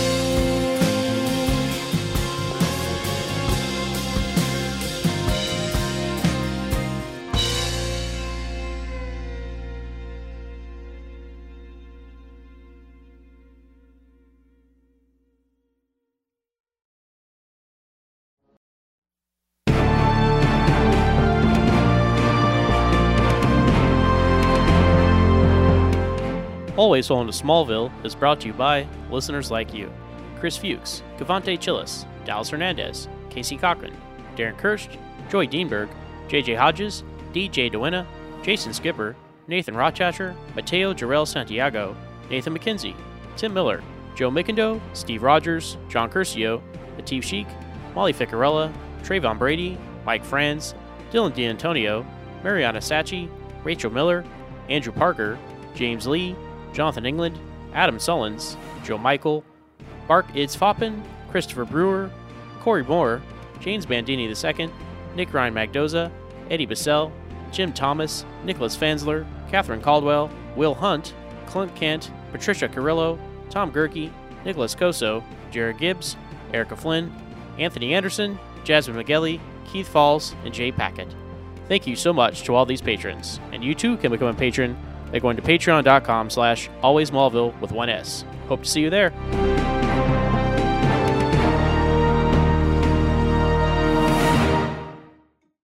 Always Home to Smallville is brought to you by listeners like you. Chris Fuchs, Cavante Chillis, Dallas Hernandez, Casey Cochran, Darren Kirsch, Joy Dienberg, JJ Hodges, DJ Duena, Jason Skipper, Nathan Rochacher, Mateo Jarrell Santiago, Nathan McKenzie, Tim Miller, Joe Mickendo, Steve Rogers, John Curcio, Latif Sheik, Molly Ficarella, Trayvon Brady, Mike Franz, Dylan D'Antonio, Mariana Sacchi, Rachel Miller, Andrew Parker, James Lee, Jonathan England, Adam Sullins, Joe Michael, Mark Idsfoppen, Christopher Brewer, Corey Moore, James Bandini II, Nick Ryan Magdoza, Eddie Bissell, Jim Thomas, Nicholas Fansler, Catherine Caldwell, Will Hunt, Clint Kent, Patricia Carrillo, Tom Gerke, Nicholas Coso, Jared Gibbs, Erica Flynn, Anthony Anderson, Jasmine McGelly, Keith Falls, and Jay Packett. Thank you so much to all these patrons, and you too can become a patron by going to patreon.com/alwaysmallville with 1S. Hope to see you there.